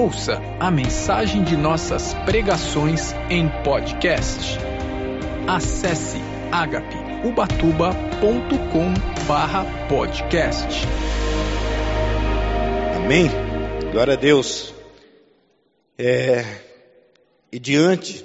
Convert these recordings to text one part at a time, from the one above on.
Ouça a mensagem de nossas pregações em podcast. Acesse agapeubatuba.com/podcast. Amém? Glória a Deus. E diante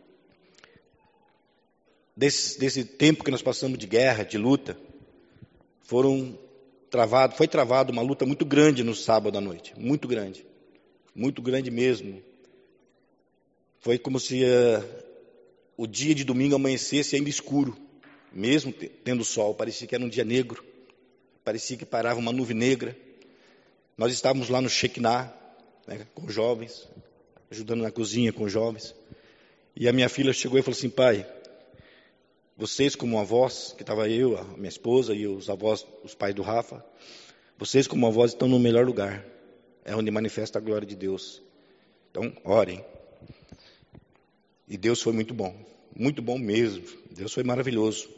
desse tempo que nós passamos de guerra, de luta, foi travada uma luta muito grande no sábado à noite, muito grande mesmo. Foi como se o dia de domingo amanhecesse ainda escuro, mesmo tendo sol. Parecia que era um dia negro, parecia que parava uma nuvem negra. Nós estávamos lá no Shekinah, né, com jovens, ajudando na cozinha com jovens, e a minha filha chegou e falou assim: pai, vocês como avós, que estava eu, a minha esposa e os avós, os pais do Rafa, vocês como avós estão no melhor lugar, é onde manifesta a glória de Deus. Então, orem. E Deus foi muito bom mesmo. Deus foi maravilhoso.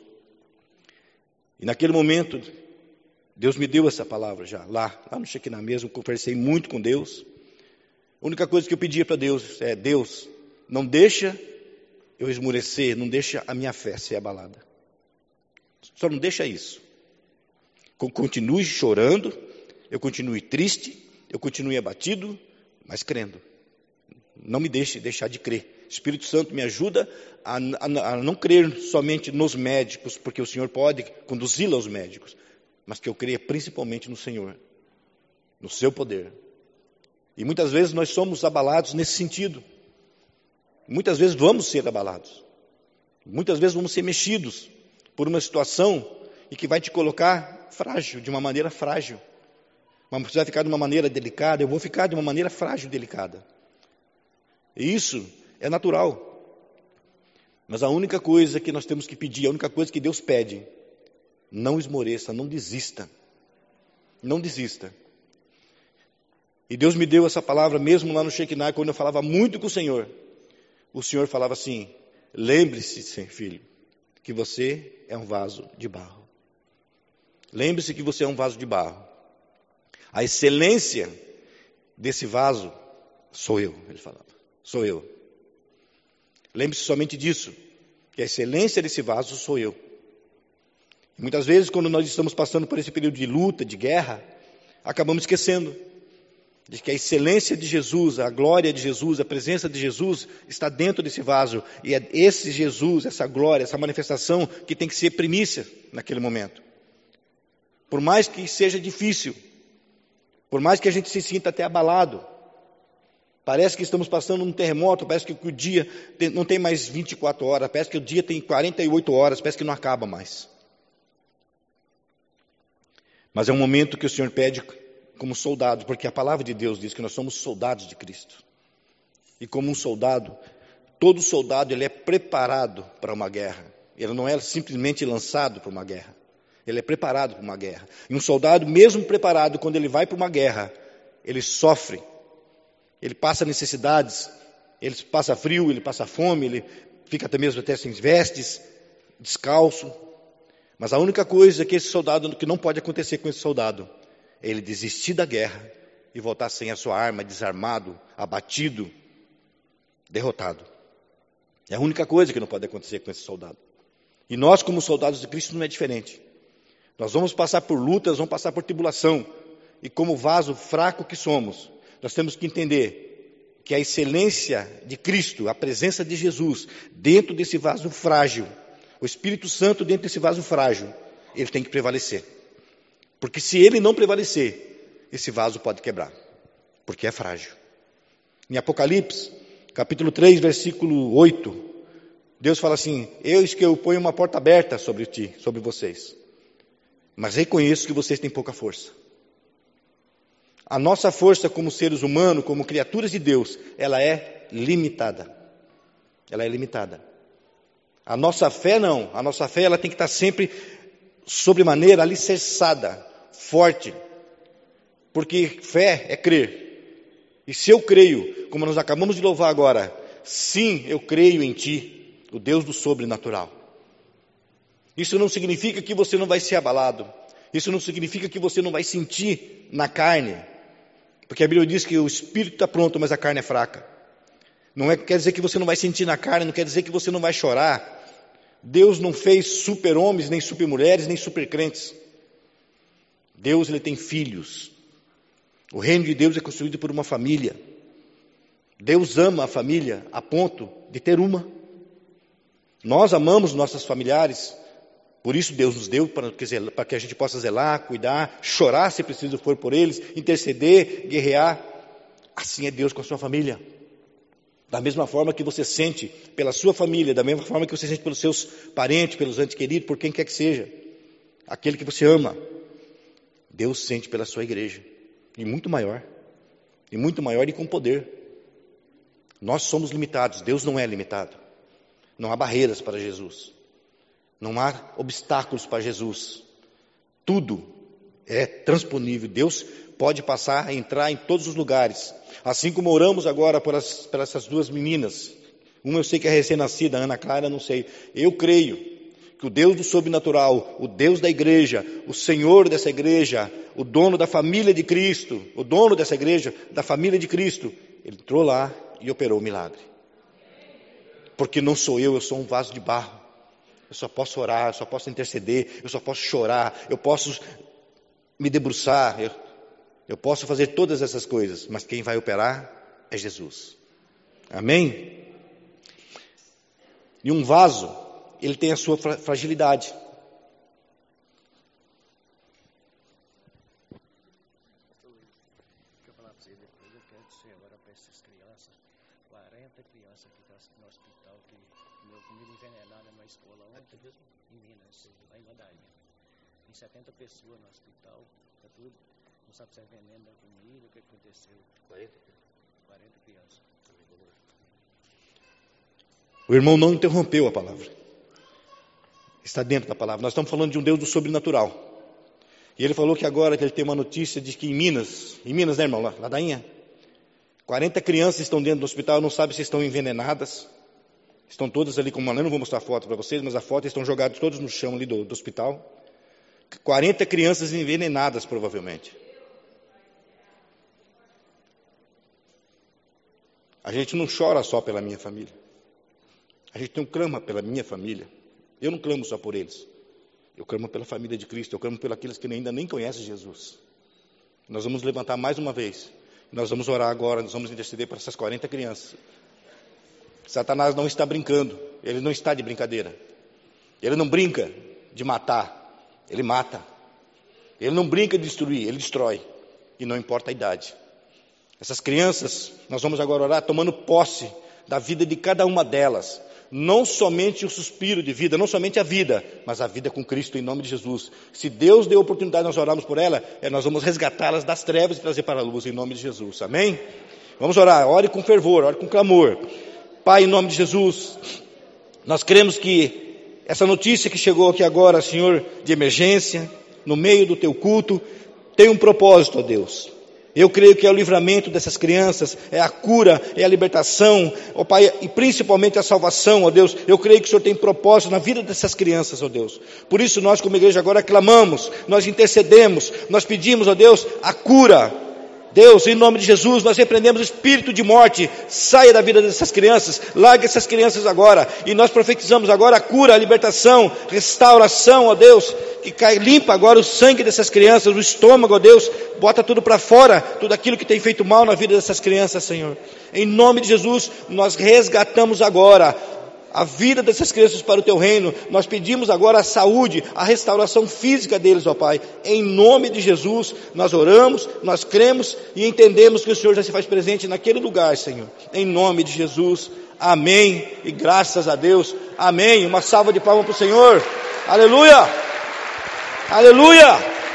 E naquele momento, Deus me deu essa palavra já, lá no Shekinah mesmo, conversei muito com Deus. A única coisa que eu pedia para Deus é: Deus, não deixa eu esmorecer, não deixa a minha fé ser abalada. Só não deixa isso. Eu continue chorando, eu continue triste, eu continue abatido, mas crendo. Não me deixe deixar de crer. Espírito Santo me ajuda a não crer somente nos médicos, porque o Senhor pode conduzi-la aos médicos, mas que eu creia principalmente no Senhor, no seu poder. E muitas vezes nós somos abalados nesse sentido. Muitas vezes vamos ser abalados. Muitas vezes vamos ser mexidos por uma situação e que vai te colocar frágil, de uma maneira frágil. Mas você vai ficar de uma maneira delicada, eu vou ficar de uma maneira frágil e delicada. E isso é natural. Mas a única coisa que nós temos que pedir, a única coisa que Deus pede: não esmoreça, não desista. Não desista. E Deus me deu essa palavra mesmo lá no Shekinah, quando eu falava muito com o Senhor falava assim: lembre-se, filho, que você é um vaso de barro. Lembre-se que você é um vaso de barro. A excelência desse vaso sou eu, ele falava. Sou eu. Lembre-se somente disso, que a excelência desse vaso sou eu. E muitas vezes, quando nós estamos passando por esse período de luta, de guerra, acabamos esquecendo de que a excelência de Jesus, a glória de Jesus, a presença de Jesus está dentro desse vaso. E é esse Jesus, essa glória, essa manifestação que tem que ser primícia naquele momento. Por mais que seja difícil, por mais que a gente se sinta até abalado, parece que estamos passando um terremoto, parece que o dia não tem mais 24 horas, parece que o dia tem 48 horas, parece que não acaba mais. Mas é um momento que o Senhor pede como soldado, porque a palavra de Deus diz que nós somos soldados de Cristo. E como um soldado, todo soldado ele é preparado para uma guerra. Ele não é simplesmente lançado para uma guerra. Ele é preparado para uma guerra. E um soldado, mesmo preparado, quando ele vai para uma guerra, ele sofre. Ele passa necessidades, ele passa frio, ele passa fome, ele fica até sem vestes, descalço. Mas a única coisa que esse soldado, que não pode acontecer com esse soldado, é ele desistir da guerra e voltar sem a sua arma, desarmado, abatido, derrotado. É a única coisa que não pode acontecer com esse soldado. E nós, como soldados de Cristo, não é diferente. Nós vamos passar por lutas, vamos passar por tribulação. E como vaso fraco que somos, nós temos que entender que a excelência de Cristo, a presença de Jesus, dentro desse vaso frágil, o Espírito Santo dentro desse vaso frágil, ele tem que prevalecer. Porque se ele não prevalecer, esse vaso pode quebrar, porque é frágil. Em Apocalipse, capítulo 3, versículo 8, Deus fala assim: eis que eu ponho uma porta aberta sobre ti, sobre vocês, mas reconheço que vocês têm pouca força. A nossa força como seres humanos, como criaturas de Deus, ela é limitada. Ela é limitada. A nossa fé não. A nossa fé ela tem que estar sempre sobremaneira alicerçada, forte. Porque fé é crer. E se eu creio, como nós acabamos de louvar agora, sim, eu creio em ti, o Deus do sobrenatural. Isso não significa que você não vai ser abalado. Isso não significa que você não vai sentir na carne Porque a Bíblia diz que o espírito está pronto, mas a carne é fraca. Não quer dizer que você não vai sentir na carne, não quer dizer que você não vai chorar. Deus não fez super-homens, nem super-mulheres, nem super-crentes. Deus, ele tem filhos. O reino de Deus é construído por uma família. Deus ama a família a ponto de ter uma. Nós amamos nossos familiares. Por isso Deus nos deu, para que a gente possa zelar, cuidar, chorar se preciso for por eles, interceder, guerrear. Assim é Deus com a sua família. Da mesma forma que você sente pela sua família, da mesma forma que você sente pelos seus parentes, pelos entes queridos, por quem quer que seja, aquele que você ama, Deus sente pela sua igreja, e muito maior e com poder. Nós somos limitados, Deus não é limitado. Não há barreiras para Jesus, não há obstáculos para Jesus, tudo é transponível. Deus pode passar, entrar em todos os lugares. Assim como oramos agora por essas duas meninas. Uma eu sei que é recém-nascida, a Ana Clara, não sei. Eu creio que o Deus do sobrenatural, o Deus da igreja, o Senhor dessa igreja, o dono da família de Cristo, o dono dessa igreja, da família de Cristo, ele entrou lá e operou o milagre. Porque não sou eu sou um vaso de barro. Eu só posso orar, eu só posso interceder, eu só posso chorar, eu posso me debruçar, eu posso fazer todas essas coisas, mas quem vai operar é Jesus. Amém? E um vaso, ele tem a sua fragilidade. Deixa eu falar para você depois, eu quero dizer agora para essas crianças, 40 crianças que estão no hospital, que comeu comida envenenada na escola ontem, em Minas, lá em Ladainha. Tem 70 pessoas no hospital, está tudo. Não sabe se é veneno da comida, o que aconteceu. 40 crianças. O irmão não interrompeu a palavra. Está dentro da palavra. Nós estamos falando de um Deus do sobrenatural. E ele falou que agora que ele tem uma notícia de que em Minas, né, irmão, Ladainha, 40 crianças estão dentro do hospital, não sabe se estão envenenadas. Estão todas ali com uma... Eu não vou mostrar a foto para vocês, mas a foto estão jogados todos no chão ali do hospital. 40 crianças envenenadas, provavelmente. A gente não chora só pela minha família. A gente não clama pela minha família. Eu não clamo só por eles. Eu clamo pela família de Cristo. Eu clamo por aqueles que ainda nem conhecem Jesus. Nós vamos levantar mais uma vez. Nós vamos orar agora. Nós vamos interceder por essas 40 crianças. Satanás não está brincando. Ele não está de brincadeira. Ele não brinca de matar. Ele mata. Ele não brinca de destruir. Ele destrói. E não importa a idade. Essas crianças, nós vamos agora orar tomando posse da vida de cada uma delas. Não somente o suspiro de vida, não somente a vida, mas a vida com Cristo em nome de Jesus. Se Deus deu a oportunidade de nós orarmos por ela, nós vamos resgatá-las das trevas e trazer para a luz em nome de Jesus. Amém? Vamos orar, ore com fervor, ore com clamor. Pai, em nome de Jesus, nós cremos que essa notícia que chegou aqui agora, Senhor, de emergência, no meio do teu culto, tem um propósito, ó Deus. Eu creio que é o livramento dessas crianças, é a cura, é a libertação, ó Pai, e principalmente a salvação, ó Deus. Eu creio que o Senhor tem propósito na vida dessas crianças, ó Deus. Por isso nós como igreja agora clamamos, nós intercedemos, nós pedimos, ó Deus, a cura. Deus, em nome de Jesus, nós repreendemos o espírito de morte, saia da vida dessas crianças, largue essas crianças agora, e nós profetizamos agora a cura, a libertação, restauração, ó Deus, que cai, limpa agora o sangue dessas crianças, o estômago, ó Deus, bota tudo para fora, tudo aquilo que tem feito mal na vida dessas crianças, Senhor. Em nome de Jesus, nós resgatamos agora a vida dessas crianças para o teu reino. Nós pedimos agora a saúde, a restauração física deles, ó Pai. Em nome de Jesus, nós oramos, nós cremos e entendemos que o Senhor já se faz presente naquele lugar, Senhor. Em nome de Jesus, amém. E graças a Deus, amém. Uma salva de palmas para o Senhor. Aleluia! Aleluia!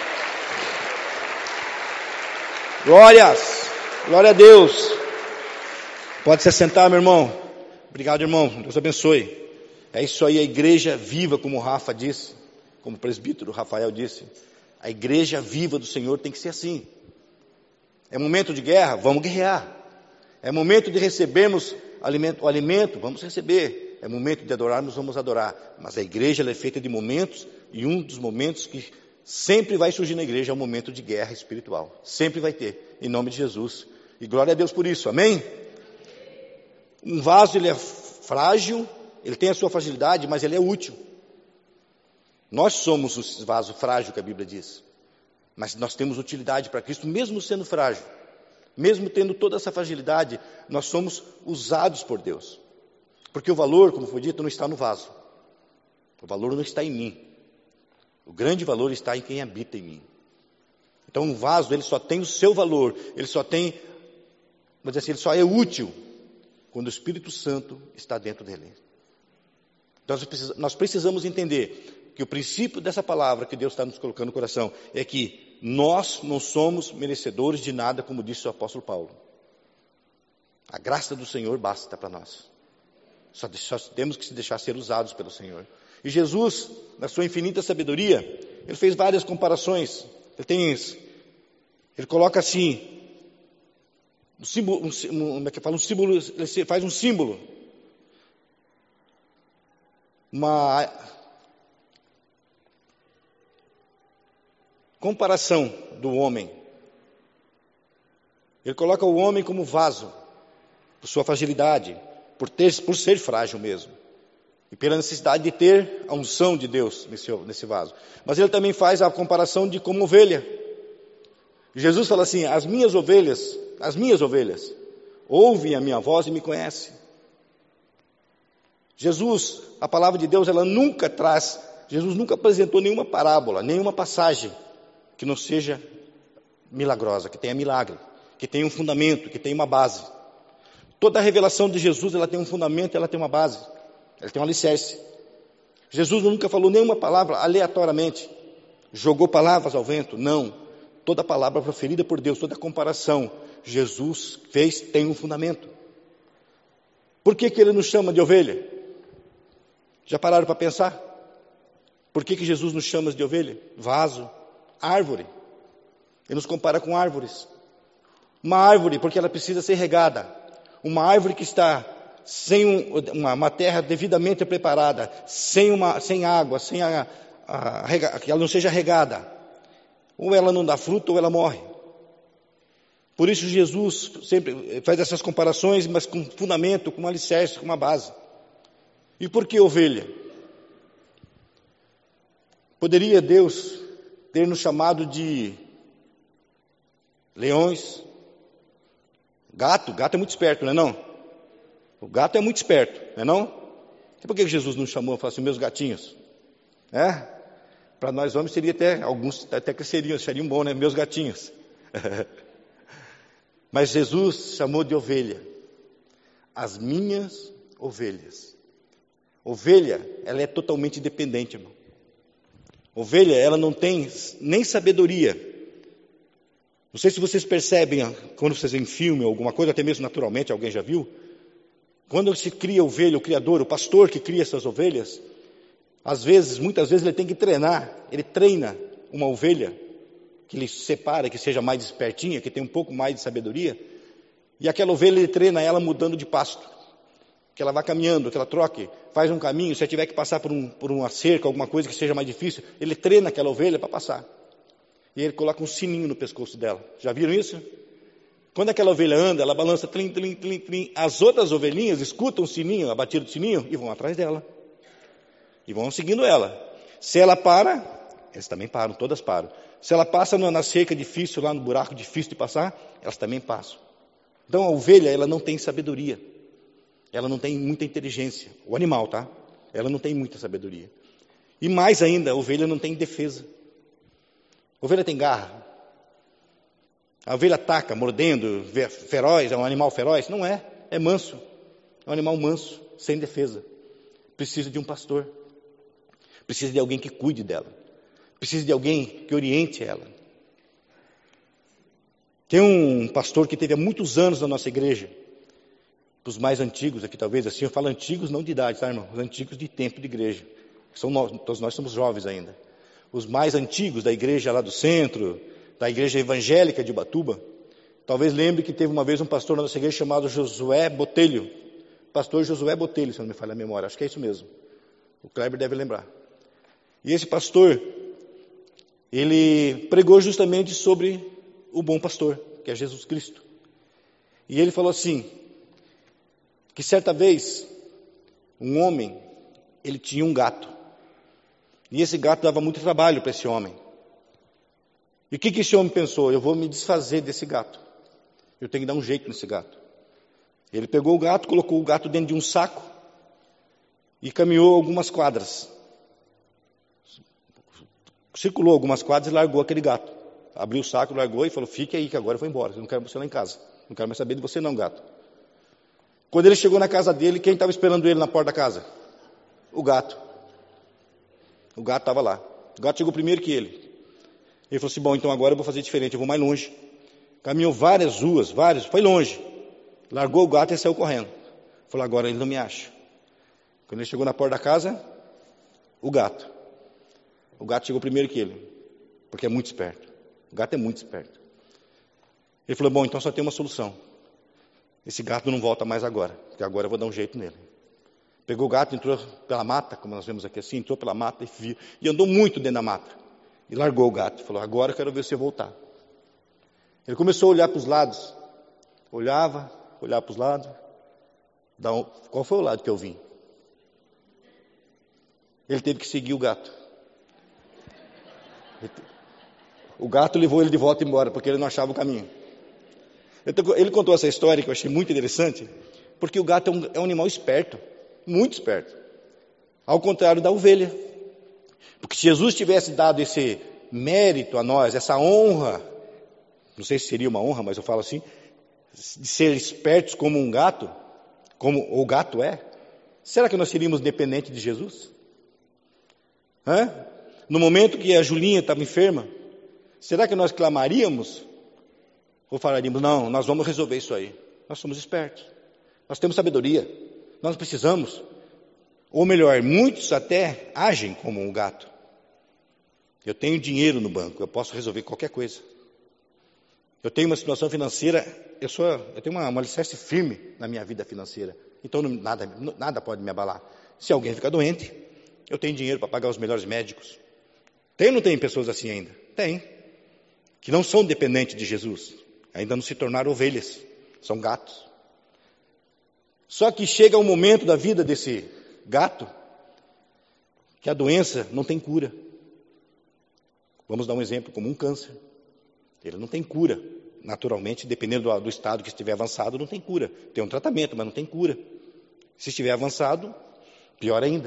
Glórias! Glória a Deus! Pode se assentar, meu irmão. Obrigado, irmão. Deus abençoe. É isso aí, a igreja viva, como o Rafa disse, como o presbítero Rafael disse. A igreja viva do Senhor tem que ser assim. É momento de guerra? Vamos guerrear. É momento de recebermos o alimento? Vamos receber. É momento de adorarmos? Vamos adorar. Mas a igreja ela é feita de momentos, e um dos momentos que sempre vai surgir na igreja é o momento de guerra espiritual. Sempre vai ter. em nome de Jesus. E glória a Deus por isso, amém? Um vaso, ele é frágil, ele tem a sua fragilidade, mas ele é útil. Nós somos o vaso frágil que a Bíblia diz. Mas nós temos utilidade para Cristo, mesmo sendo frágil. Mesmo tendo toda essa fragilidade, nós somos usados por Deus. Porque o valor, como foi dito, não está no vaso. O valor não está em mim. O grande valor está em quem habita em mim. Então, um vaso, ele só tem o seu valor. Ele só tem, vamos dizer assim, ele só é útil quando o Espírito Santo está dentro dele. Então, nós precisamos entender que o princípio dessa palavra que Deus está nos colocando no coração é que nós não somos merecedores de nada, como disse o apóstolo Paulo. A graça do Senhor basta para nós. Só temos que se deixar ser usados pelo Senhor. E Jesus, na sua infinita sabedoria, ele fez várias comparações. Ele coloca assim, um símbolo, ele faz um símbolo, uma comparação do homem. Ele coloca o homem como vaso, por sua fragilidade, por ser frágil mesmo, e pela necessidade de ter a unção de Deus nesse vaso. Mas ele também faz a comparação de como ovelha. Jesus fala assim, as minhas ovelhas, ouvem a minha voz e me conhecem. Jesus, a palavra de Deus, Jesus nunca apresentou nenhuma parábola, nenhuma passagem que não seja milagrosa, que tenha milagre, que tenha um fundamento, que tenha uma base. Toda a revelação de Jesus, ela tem um fundamento, ela tem uma base, ela tem um alicerce. Jesus nunca falou nenhuma palavra aleatoriamente, jogou palavras ao vento, não. Toda palavra proferida por Deus, toda comparação, Jesus tem um fundamento. Por que ele nos chama de ovelha? Já pararam para pensar? Por que Jesus nos chama de ovelha? Vaso, árvore. Ele nos compara com árvores. Uma árvore, porque ela precisa ser regada. Uma árvore que está sem uma terra devidamente preparada, sem água, que ela não seja regada. Ou ela não dá fruto ou ela morre. Por isso Jesus sempre faz essas comparações, mas com fundamento, com um alicerce, com uma base. E por que ovelha? Poderia Deus ter nos chamado de leões? Gato é muito esperto, não é não? O gato é muito esperto, não é não? E por que Jesus nos chamou e falou assim, meus gatinhos? Para nós homens seria alguns até cresceriam, seriam bons, né? Meus gatinhos. Mas Jesus chamou de ovelha. As minhas ovelhas. Ovelha, ela é totalmente dependente, irmão. Ovelha, ela não tem nem sabedoria. Não sei se vocês percebem, quando vocês veem filme ou alguma coisa, até mesmo naturalmente, alguém já viu? Quando se cria ovelha, o criador, o pastor que cria essas ovelhas, muitas vezes ele tem que treinar, ele treina uma ovelha, que ele separa, que seja mais espertinha, que tem um pouco mais de sabedoria, e aquela ovelha ele treina ela mudando de pasto, que ela vá caminhando, que ela troque, faz um caminho, se ela tiver que passar por uma cerca, alguma coisa que seja mais difícil, ele treina aquela ovelha para passar, e ele coloca um sininho no pescoço dela, já viram isso? Quando aquela ovelha anda, ela balança, tlim, tlim, tlim, tlim, as outras ovelhinhas escutam o sininho, a batida do sininho, e vão atrás dela. E vão seguindo ela. Se ela para, elas também param, todas param. Se ela passa na cerca difícil, lá no buraco difícil de passar, elas também passam. Então a ovelha, ela não tem sabedoria. Ela não tem muita inteligência. O animal, tá? Ela não tem muita sabedoria. E mais ainda, a ovelha não tem defesa. A ovelha tem garra. A ovelha ataca, mordendo, feroz, é um animal feroz? Não é, é manso. É um animal manso, sem defesa. Precisa de um pastor. Precisa de alguém que cuide dela. Precisa de alguém que oriente ela. Tem um pastor que teve há muitos anos na nossa igreja. Para os mais antigos aqui, talvez assim, eu falo antigos não de idade, tá, irmão? Os antigos de tempo de igreja. Todos nós somos jovens ainda. Os mais antigos da igreja lá do centro, da igreja evangélica de Ubatuba, talvez lembre que teve uma vez um pastor na nossa igreja chamado Josué Botelho. Pastor Josué Botelho, se não me falha a memória, acho que é isso mesmo. O Kleber deve lembrar. E esse pastor, ele pregou justamente sobre o bom pastor. que é Jesus Cristo. E ele falou assim, que certa vez, um homem, ele tinha um gato. E esse gato dava muito trabalho para esse homem. E o que esse homem pensou? Eu vou me desfazer desse gato. Eu tenho que dar um jeito nesse gato. Ele pegou o gato, colocou o gato dentro de um saco e caminhou algumas quadras. Circulou algumas quadras e largou aquele gato. Abriu o saco, largou e falou, fique aí que agora eu vou embora. Eu não quero você lá em casa. Não quero mais saber de você não, gato. Quando ele chegou na casa dele, quem estava esperando ele na porta da casa? O gato. O gato estava lá. O gato chegou primeiro que ele. Ele falou assim, bom, então agora eu vou fazer diferente, eu vou mais longe. Caminhou várias ruas, foi longe. Largou o gato e saiu correndo. Falou, agora ele não me acha. Quando ele chegou na porta da casa, o gato. O gato chegou primeiro que ele, porque é muito esperto. O gato é muito esperto. Ele falou, bom, então só tem uma solução. Esse gato não volta mais agora, porque agora eu vou dar um jeito nele. Pegou o gato, entrou pela mata, como nós vemos aqui assim, entrou pela mata e andou muito dentro da mata. E largou o gato. Falou, agora eu quero ver você voltar. Ele começou a olhar para os lados. Olhava para os lados. Qual foi o lado que eu vim? Ele teve que seguir o gato. O gato levou ele de volta embora, porque ele não achava o caminho. Ele contou essa história que eu achei muito interessante, porque o gato é um animal esperto, muito esperto. Ao contrário da ovelha. Porque se Jesus tivesse dado esse mérito a nós, essa honra, não sei se seria uma honra, mas eu falo assim, de ser espertos como um gato, como o gato é, será que nós seríamos dependentes de Jesus? No momento que a Julinha estava enferma, será que nós clamaríamos? Ou falaríamos, não, nós vamos resolver isso aí. Nós somos espertos, nós temos sabedoria, nós não precisamos. Ou melhor, muitos até agem como um gato. Eu tenho dinheiro no banco, eu posso resolver qualquer coisa. Eu tenho uma situação financeira, eu tenho um alicerce firme na minha vida financeira. Então nada pode me abalar. Se alguém ficar doente, eu tenho dinheiro para pagar os melhores médicos. Tem ou não tem pessoas assim ainda? Tem. Que não são dependentes de Jesus. Ainda não se tornaram ovelhas. São gatos. Só que chega um momento da vida desse gato que a doença não tem cura. Vamos dar um exemplo como um câncer. Ele não tem cura. Naturalmente, dependendo do estado que estiver avançado, não tem cura. Tem um tratamento, mas não tem cura. Se estiver avançado, pior ainda.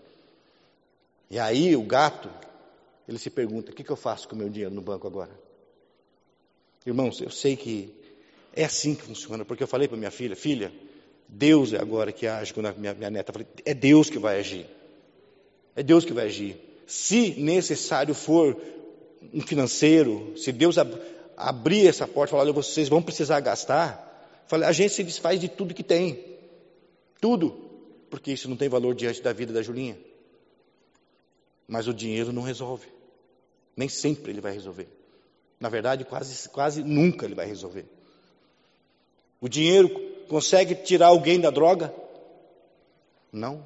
E aí o gato, ele se pergunta, o que eu faço com o meu dinheiro no banco agora? Irmãos, eu sei que é assim que funciona, porque eu falei para minha filha, Deus é agora que age, quando a minha neta falou, é Deus que vai agir. É Deus que vai agir. Se necessário for um financeiro, se Deus abrir essa porta e falar, olha, vocês vão precisar gastar, a gente se desfaz de tudo que tem. Tudo. Porque isso não tem valor diante da vida da Julinha. Mas o dinheiro não resolve. Nem sempre ele vai resolver. Na verdade, quase nunca ele vai resolver. O dinheiro consegue tirar alguém da droga? Não.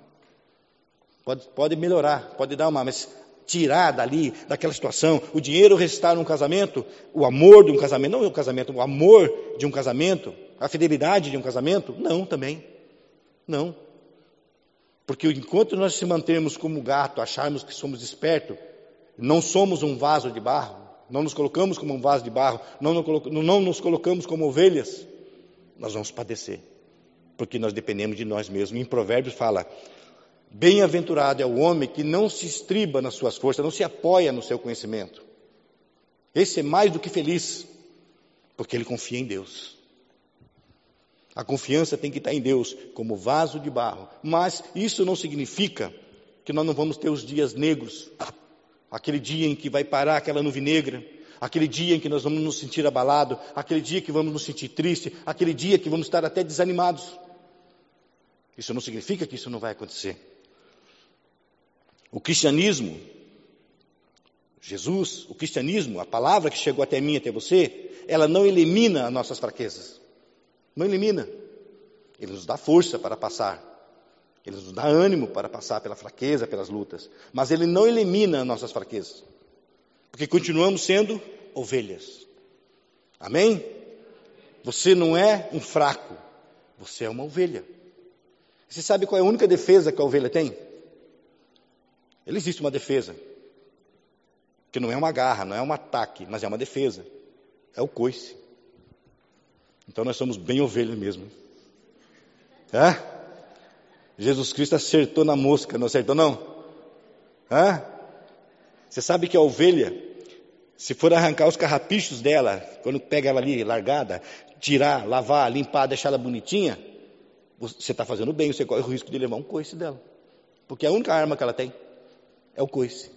Pode melhorar, pode dar mas tirar dali, daquela situação, o dinheiro restaurar um casamento, o amor de um casamento, não é um casamento, o amor de um casamento, a fidelidade de um casamento? Não, também. Não. Porque enquanto nós se mantermos como gato, acharmos que somos espertos, não somos um vaso de barro, não nos colocamos como um vaso de barro, não nos colocamos como ovelhas, nós vamos padecer. Porque nós dependemos de nós mesmos. Em Provérbios fala, bem-aventurado é o homem que não se estriba nas suas forças, não se apoia no seu conhecimento. Esse é mais do que feliz, porque ele confia em Deus. A confiança tem que estar em Deus, como vaso de barro. Mas isso não significa que nós não vamos ter os dias negros. Aquele dia em que vai parar aquela nuvem negra. Aquele dia em que nós vamos nos sentir abalados. Aquele dia que vamos nos sentir tristes. Aquele dia que vamos estar até desanimados. Isso não significa que isso não vai acontecer. O cristianismo, Jesus, o cristianismo, a palavra que chegou até mim e até você, ela não elimina as nossas fraquezas. Não elimina. Ele nos dá força para passar. Ele nos dá ânimo para passar pela fraqueza, pelas lutas. Mas ele não elimina as nossas fraquezas. Porque continuamos sendo ovelhas. Amém? Você não é um fraco, você é uma ovelha. Você sabe qual é a única defesa que a ovelha tem? Ele existe uma defesa, que não é uma garra, não é um ataque, mas é uma defesa. É o coice. Então nós somos bem ovelhas mesmo. Jesus Cristo acertou na mosca, não acertou não? Você sabe que a ovelha, se for arrancar os carrapichos dela, quando pega ela ali largada, tirar, lavar, limpar, deixar ela bonitinha, você está fazendo bem, você corre o risco de levar um coice dela. Porque a única arma que ela tem é o coice.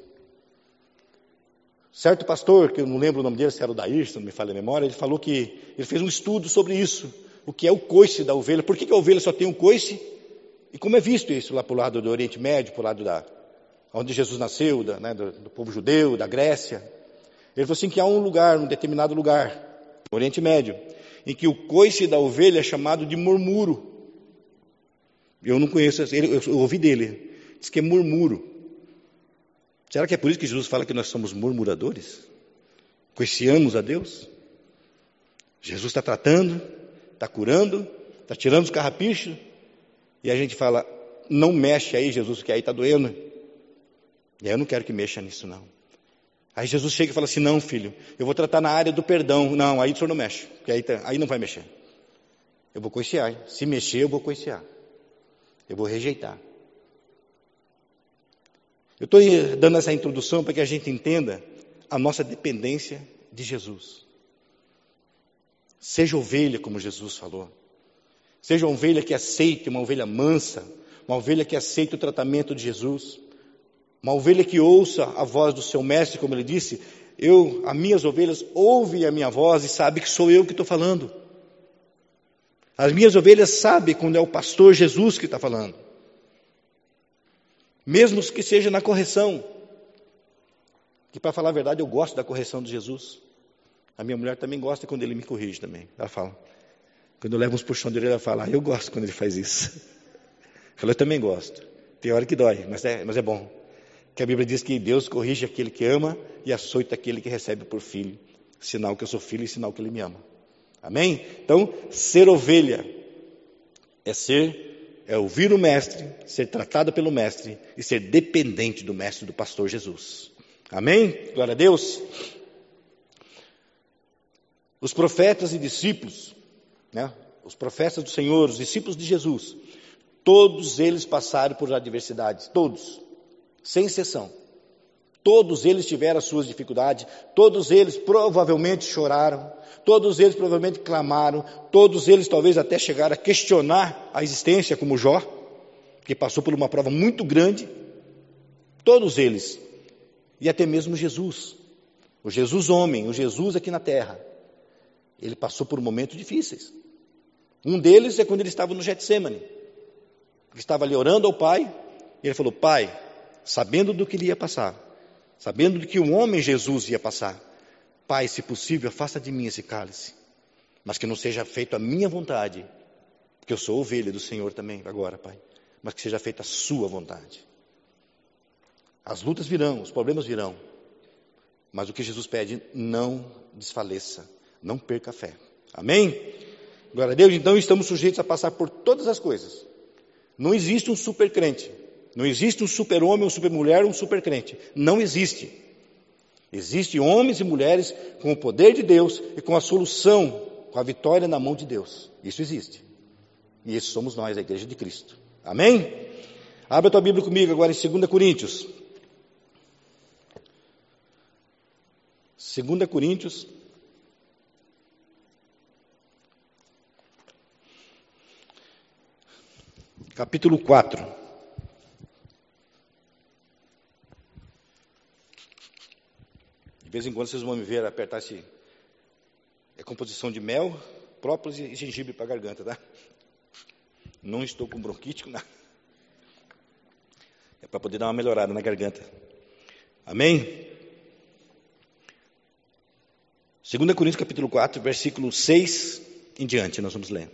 Certo pastor, que eu não lembro o nome dele, se era o Dair, se não me falha a memória, ele falou que ele fez um estudo sobre isso, o que é o coice da ovelha, por que a ovelha só tem um coice, e como é visto isso lá para o lado do Oriente Médio, para o lado onde Jesus nasceu, do povo judeu, da Grécia. Ele falou assim que há um lugar, um determinado lugar, no Oriente Médio, em que o coice da ovelha é chamado de murmuro. Eu não conheço, eu ouvi dele, diz que é murmuro. Será que é por isso que Jesus fala que nós somos murmuradores? Coiceamos a Deus? Jesus está tratando, está curando, está tirando os carrapichos, e a gente fala, não mexe aí, Jesus, porque aí está doendo. E aí eu não quero que mexa nisso, não. Aí Jesus chega e fala assim, não, filho, eu vou tratar na área do perdão. Não, aí o senhor não mexe, porque aí não vai mexer. Eu vou coicear, se mexer eu vou coicear. Eu vou rejeitar. Eu estou dando essa introdução para que a gente entenda a nossa dependência de Jesus. Seja ovelha, como Jesus falou. Seja uma ovelha que aceite, uma ovelha mansa, uma ovelha que aceite o tratamento de Jesus. Uma ovelha que ouça a voz do seu mestre, como ele disse, as minhas ovelhas ouvem a minha voz e sabem que sou eu que estou falando. As minhas ovelhas sabem quando é o pastor Jesus que está falando. Mesmo que seja na correção, que para falar a verdade eu gosto da correção de Jesus. A minha mulher também gosta quando ele me corrige também. Ela fala, quando eu levo uns puxões de orelha, ela fala, eu gosto quando ele faz isso. Eu também gosto. Tem hora que dói, mas é bom. Que a Bíblia diz que Deus corrige aquele que ama e açoita aquele que recebe por filho. Sinal que eu sou filho e sinal que ele me ama. Amém? Então, ser ovelha é ouvir o mestre, ser tratado pelo mestre e ser dependente do mestre, do pastor Jesus. Amém? Glória a Deus. Os profetas e discípulos, os profetas do Senhor, os discípulos de Jesus, todos eles passaram por adversidades, todos, sem exceção. Todos eles tiveram as suas dificuldades, todos eles provavelmente choraram, todos eles provavelmente clamaram, todos eles talvez até chegaram a questionar a existência, como Jó, que passou por uma prova muito grande. Todos eles, e até mesmo Jesus, o Jesus homem, o Jesus aqui na terra, ele passou por momentos difíceis. Um deles é quando ele estava no Getsemane, ele estava ali orando ao Pai, e ele falou, Pai, sabendo do que ele ia passar, sabendo do que o homem Jesus ia passar, Pai, se possível, afasta de mim esse cálice, mas que não seja feito a minha vontade, porque eu sou ovelha do Senhor também agora, Pai, mas que seja feita a sua vontade. As lutas virão, os problemas virão, mas o que Jesus pede, não desfaleça, não perca a fé. Amém? Glória a Deus. Então estamos sujeitos a passar por todas as coisas. Não existe um super crente, não existe um super homem, um super mulher, um super crente. Não existe. Existem homens e mulheres com o poder de Deus e com a solução, com a vitória na mão de Deus. Isso existe. E esses somos nós, a Igreja de Cristo. Amém? Abra a tua Bíblia comigo agora em 2 Coríntios. 2 Coríntios. Capítulo 4. De vez em quando vocês vão me ver apertar é composição de mel, própolis e gengibre para a garganta, tá? Não estou com bronquite, nada. É para poder dar uma melhorada na garganta. Amém? 2 Coríntios capítulo 4, versículo 6 em diante, nós vamos ler.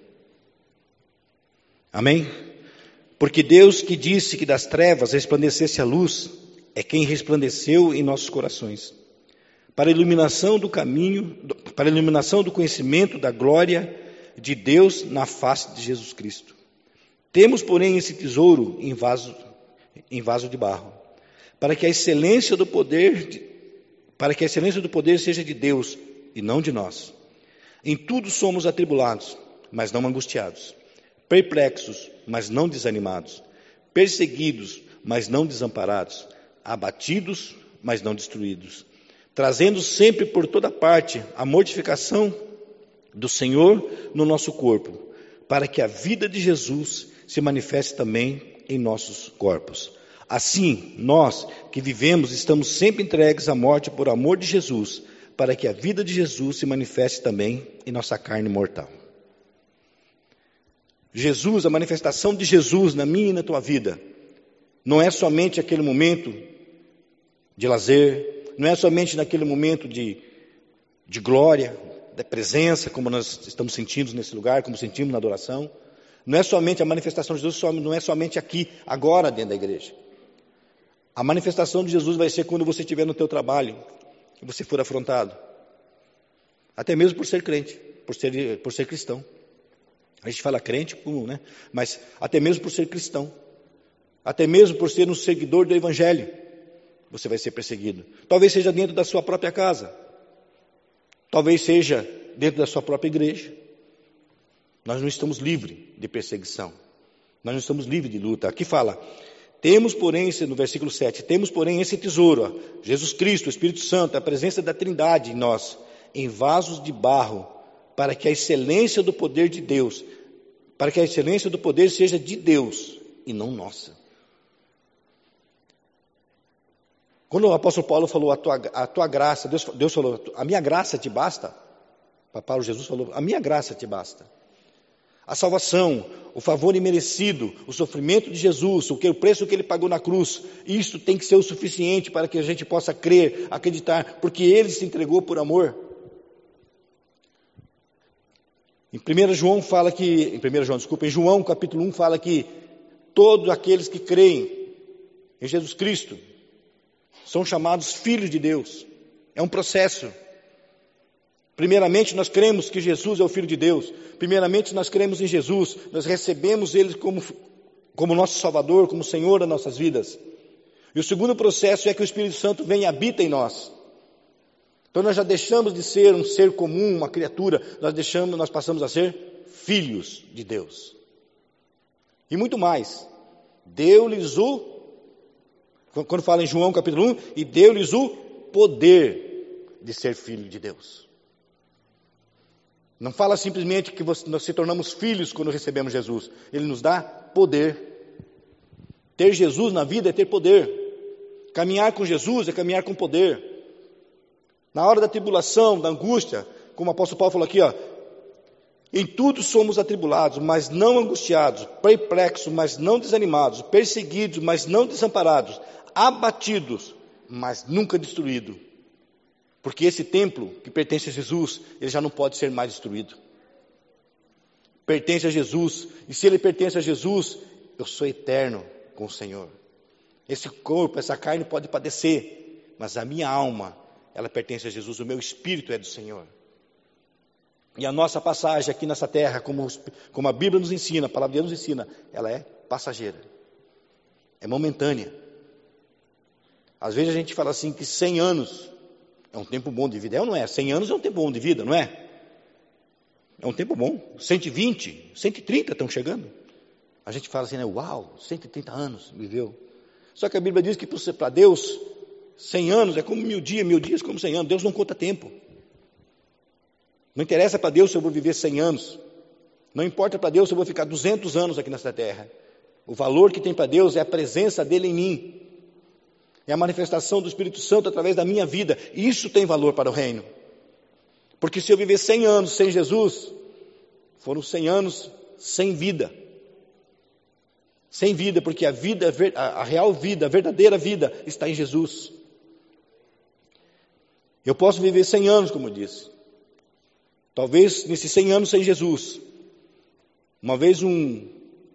Amém? Porque Deus que disse que das trevas resplandecesse a luz, é quem resplandeceu em nossos corações, para a iluminação do caminho, para a iluminação do conhecimento da glória de Deus na face de Jesus Cristo. Temos, porém, esse tesouro em vaso de barro, para que a excelência do poder seja de Deus e não de nós. Em tudo somos atribulados, mas não angustiados, perplexos, mas não desanimados, perseguidos, mas não desamparados, abatidos, mas não destruídos, trazendo sempre por toda parte a mortificação do Senhor no nosso corpo, para que a vida de Jesus se manifeste também em nossos corpos. Assim, nós que vivemos estamos sempre entregues à morte por amor de Jesus, para que a vida de Jesus se manifeste também em nossa carne mortal. Jesus, a manifestação de Jesus na minha e na tua vida, não é somente aquele momento de lazer, não é somente naquele momento de glória, da presença, como nós estamos sentindo nesse lugar, como sentimos na adoração. Não é somente a manifestação de Jesus, não é somente aqui, agora, dentro da igreja. A manifestação de Jesus vai ser quando você estiver no teu trabalho e você for afrontado. Até mesmo por ser crente, por ser cristão. A gente fala crente, né? Mas até mesmo por ser cristão. Até mesmo por ser um seguidor do Evangelho, você vai ser perseguido. Talvez seja dentro da sua própria casa. Talvez seja dentro da sua própria igreja. Nós não estamos livres de perseguição. Nós não estamos livres de luta. Aqui fala, temos porém, no versículo 7, temos porém esse tesouro, Jesus Cristo, o Espírito Santo, a presença da Trindade em nós, em vasos de barro, para que a excelência do poder de Deus, para que a excelência do poder seja de Deus e não nossa. Quando o apóstolo Paulo falou a tua graça, Deus falou, a minha graça te basta. Paulo Jesus falou, a minha graça te basta. A salvação, o favor imerecido, o sofrimento de Jesus, o preço que ele pagou na cruz, isso tem que ser o suficiente para que a gente possa crer, acreditar, porque ele se entregou por amor. Em João capítulo 1 fala que todos aqueles que creem em Jesus Cristo são chamados filhos de Deus. É um processo. Primeiramente, nós cremos que Jesus é o Filho de Deus. Primeiramente, nós cremos em Jesus. Nós recebemos Ele como nosso Salvador, como Senhor das nossas vidas. E o segundo processo é que o Espírito Santo vem e habita em nós. Então, nós já deixamos de ser um ser comum, uma criatura. Nós passamos a ser filhos de Deus. E muito mais. Deu-lhes quando fala em João capítulo 1, e deu-lhes o poder de ser filho de Deus. Não fala simplesmente que nós se tornamos filhos quando recebemos Jesus. Ele nos dá poder. Ter Jesus na vida é ter poder. Caminhar com Jesus é caminhar com poder. Na hora da tribulação, da angústia, como o apóstolo Paulo falou aqui, em tudo somos atribulados, mas não angustiados, perplexos, mas não desanimados, perseguidos, mas não desamparados, abatidos, mas nunca destruídos. Porque esse templo que pertence a Jesus, ele já não pode ser mais destruído. Pertence a Jesus, e se ele pertence a Jesus, eu sou eterno com o Senhor. Esse corpo, essa carne pode padecer, mas a minha alma, ela pertence a Jesus, o meu espírito é do Senhor. E a nossa passagem aqui nessa terra, como a Bíblia nos ensina, a palavra de Deus nos ensina, ela é passageira, é momentânea. Às vezes a gente fala assim que 100 anos é um tempo bom de vida. É ou não é? 100 anos é um tempo bom de vida, não é? É um tempo bom. 120, 130 estão chegando. A gente fala assim, né? Uau, 130 anos viveu. Só que a Bíblia diz que para Deus, 100 anos é como 1000 dias, 1000 dias como 100 anos. Deus não conta tempo. Não interessa para Deus se eu vou viver 100 anos. Não importa para Deus se eu vou ficar 200 anos aqui nessa terra. O valor que tem para Deus é a presença dele em mim. É a manifestação do Espírito Santo através da minha vida. Isso tem valor para o reino. Porque se eu viver 100 anos sem Jesus, foram 100 anos sem vida. Sem vida, porque a vida, a real vida, a verdadeira vida está em Jesus. Eu posso viver 100 anos, como eu disse. Talvez nesses 100 anos sem Jesus. Uma vez um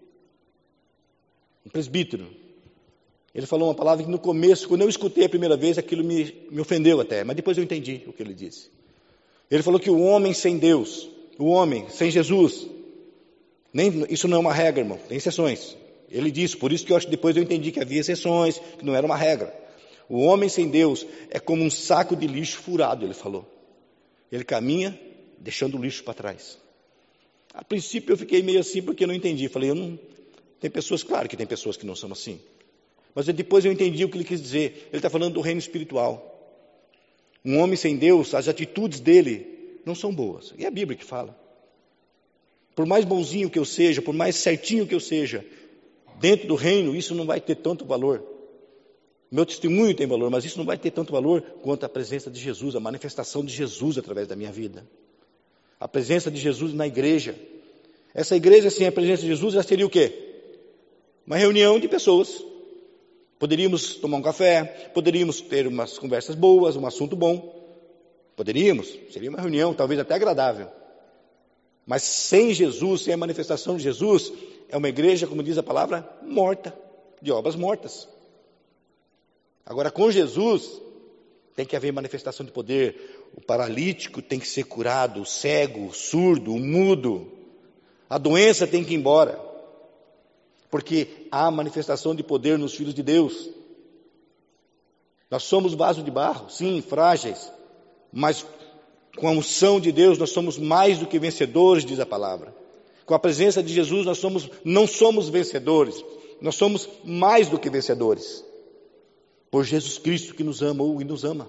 presbítero, ele falou uma palavra que no começo, quando eu escutei a primeira vez, aquilo me ofendeu até, mas depois eu entendi o que ele disse. Ele falou que o homem sem Deus, o homem sem Jesus, isso não é uma regra, irmão, tem exceções. Ele disse, por isso que depois eu entendi que havia exceções, que não era uma regra. O homem sem Deus é como um saco de lixo furado, ele falou. Ele caminha deixando o lixo para trás. A princípio eu fiquei meio assim porque eu não entendi. Falei, tem pessoas, claro que tem pessoas que não são assim. Mas depois eu entendi o que ele quis dizer. Ele está falando do reino espiritual. Um homem sem Deus, as atitudes dele não são boas. E é a Bíblia que fala. Por mais bonzinho que eu seja, por mais certinho que eu seja, dentro do reino, isso não vai ter tanto valor. Meu testemunho tem valor, mas isso não vai ter tanto valor quanto a presença de Jesus, a manifestação de Jesus através da minha vida. A presença de Jesus na igreja. Essa igreja, sem a presença de Jesus, já seria o quê? Uma reunião de pessoas. Poderíamos tomar um café, poderíamos ter umas conversas boas, um assunto bom. Poderíamos, seria uma reunião, talvez até agradável. Mas sem Jesus, sem a manifestação de Jesus, é uma igreja, como diz a palavra, morta, de obras mortas. Agora, com Jesus, tem que haver manifestação de poder. O paralítico tem que ser curado, o cego, o surdo, o mudo. A doença tem que ir embora. Porque há manifestação de poder nos filhos de Deus. Nós somos vaso de barro, sim, frágeis. Mas com a unção de Deus, nós somos mais do que vencedores, diz a palavra. Com a presença de Jesus, não somos vencedores. Nós somos mais do que vencedores. Por Jesus Cristo que nos amou e nos ama.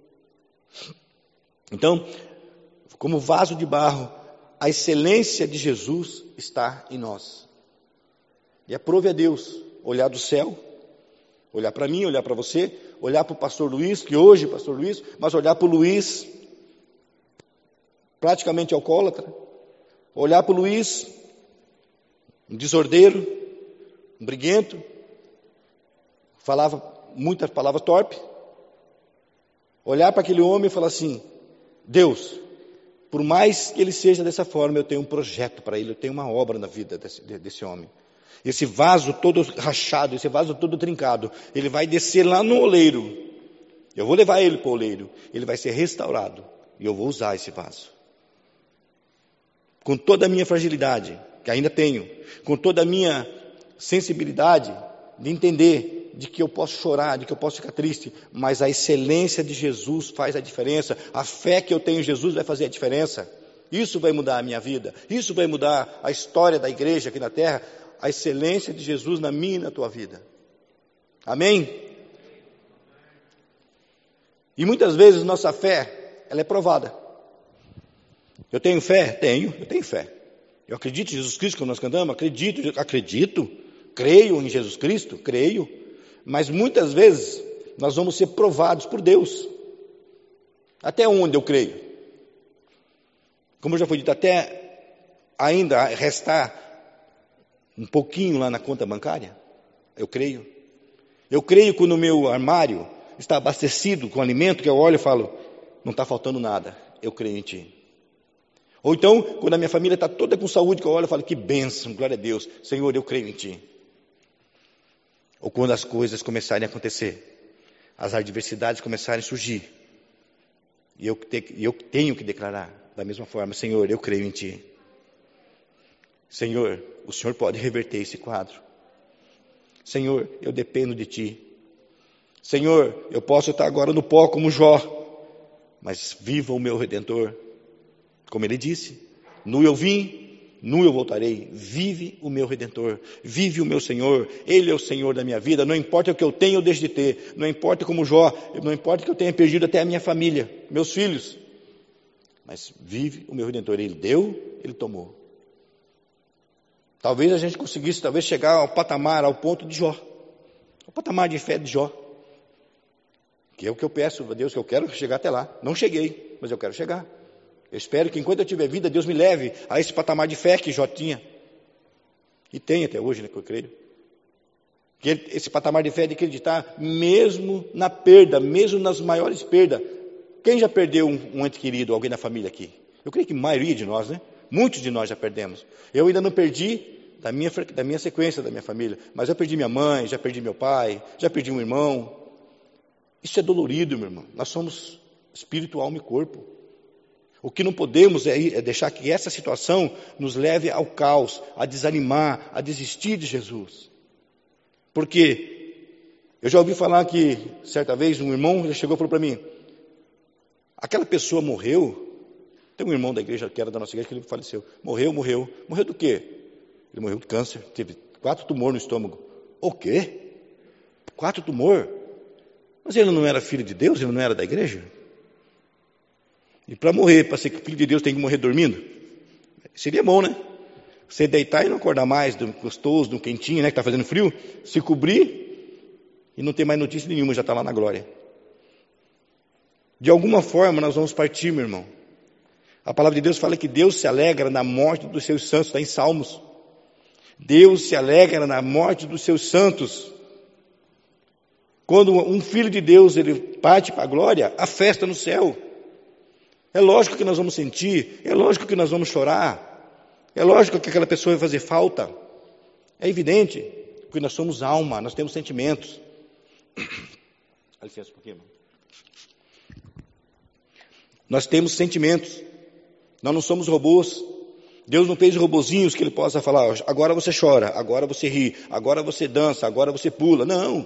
Então, como vaso de barro, a excelência de Jesus está em nós. E aprove a Deus olhar do céu, olhar para mim, olhar para você, olhar para o pastor Luiz, que hoje é pastor Luiz, mas olhar para o Luiz, praticamente alcoólatra, olhar para o Luiz, um desordeiro, um briguento, falava muitas palavras torpes, olhar para aquele homem e falar assim, Deus, por mais que ele seja dessa forma, eu tenho um projeto para ele, eu tenho uma obra na vida desse homem. Esse vaso todo rachado, esse vaso todo trincado, ele vai descer lá no oleiro. Eu vou levar ele para o oleiro. Ele vai ser restaurado. E eu vou usar esse vaso. Com toda a minha fragilidade, que ainda tenho. Com toda a minha sensibilidade de entender de que eu posso chorar, de que eu posso ficar triste. Mas a excelência de Jesus faz a diferença. A fé que eu tenho em Jesus vai fazer a diferença. Isso vai mudar a minha vida. Isso vai mudar a história da igreja aqui na terra. A excelência de Jesus na minha e na tua vida. Amém? E muitas vezes nossa fé, ela é provada. Eu tenho fé? Tenho, eu tenho fé. Eu acredito em Jesus Cristo, como nós cantamos, acredito, creio em Jesus Cristo, creio. Mas muitas vezes nós vamos ser provados por Deus. Até onde eu creio? Como já foi dito, até ainda restar um pouquinho lá na conta bancária, eu creio. Eu creio que no meu armário está abastecido com alimento, que eu olho e falo, não está faltando nada, eu creio em Ti. Ou então, quando a minha família está toda com saúde, que eu olho e falo, que bênção, glória a Deus, Senhor, eu creio em Ti. Ou quando as coisas começarem a acontecer, as adversidades começarem a surgir, e eu tenho que declarar da mesma forma, Senhor, eu creio em Ti. Senhor, o Senhor pode reverter esse quadro. Senhor, eu dependo de Ti. Senhor, eu posso estar agora no pó como Jó, mas viva o meu Redentor. Como ele disse, nu eu vim, nu eu voltarei. Vive o meu Redentor, vive o meu Senhor. Ele é o Senhor da minha vida. Não importa o que eu tenho ou deixe de ter, não importa como Jó, não importa que eu tenha perdido até a minha família, meus filhos. Mas vive o meu Redentor. Ele deu, Ele tomou. Talvez a gente conseguisse chegar ao patamar, ao ponto de Jó. O patamar de fé de Jó. Que é o que eu peço a Deus, que eu quero chegar até lá. Não cheguei, mas eu quero chegar. Eu espero que enquanto eu tiver vida, Deus me leve a esse patamar de fé que Jó tinha. E tem até hoje, né, que eu creio. Que esse patamar de fé de acreditar, mesmo na perda, mesmo nas maiores perdas. Quem já perdeu um ente querido, alguém da família aqui? Eu creio que a maioria de nós, né? Muitos de nós já perdemos. Eu ainda não perdi da minha sequência, da minha família. Mas eu perdi minha mãe, já perdi meu pai, já perdi um irmão. Isso é dolorido, meu irmão. Nós somos espírito, alma e corpo. O que não podemos é deixar que essa situação nos leve ao caos, a desanimar, a desistir de Jesus. Porque eu já ouvi falar que, certa vez, um irmão chegou e falou para mim, aquela pessoa morreu. Tem um irmão da igreja, que era da nossa igreja, que ele faleceu. Morreu do quê? Ele morreu de câncer, teve 4 tumores no estômago. O quê? 4 tumores? Mas ele não era filho de Deus? Ele não era da igreja? E para morrer, para ser filho de Deus, tem que morrer dormindo? Seria bom, né? Você deitar e não acordar mais, do gostoso, do quentinho, né? Que está fazendo frio, se cobrir e não ter mais notícia nenhuma, já está lá na glória. De alguma forma nós vamos partir, meu irmão. A palavra de Deus fala que Deus se alegra na morte dos seus santos, está em Salmos. Deus se alegra na morte dos seus santos. Quando um filho de Deus ele parte para a glória, a festa no céu. É lógico que nós vamos sentir, é lógico que nós vamos chorar, é lógico que aquela pessoa vai fazer falta. É evidente, porque nós somos alma, nós temos sentimentos. Dá licença um pouquinho, irmão. Nós temos sentimentos, nós não somos robôs. Deus não fez robozinhos que ele possa falar, agora você chora, agora você ri, agora você dança, agora você pula. Não.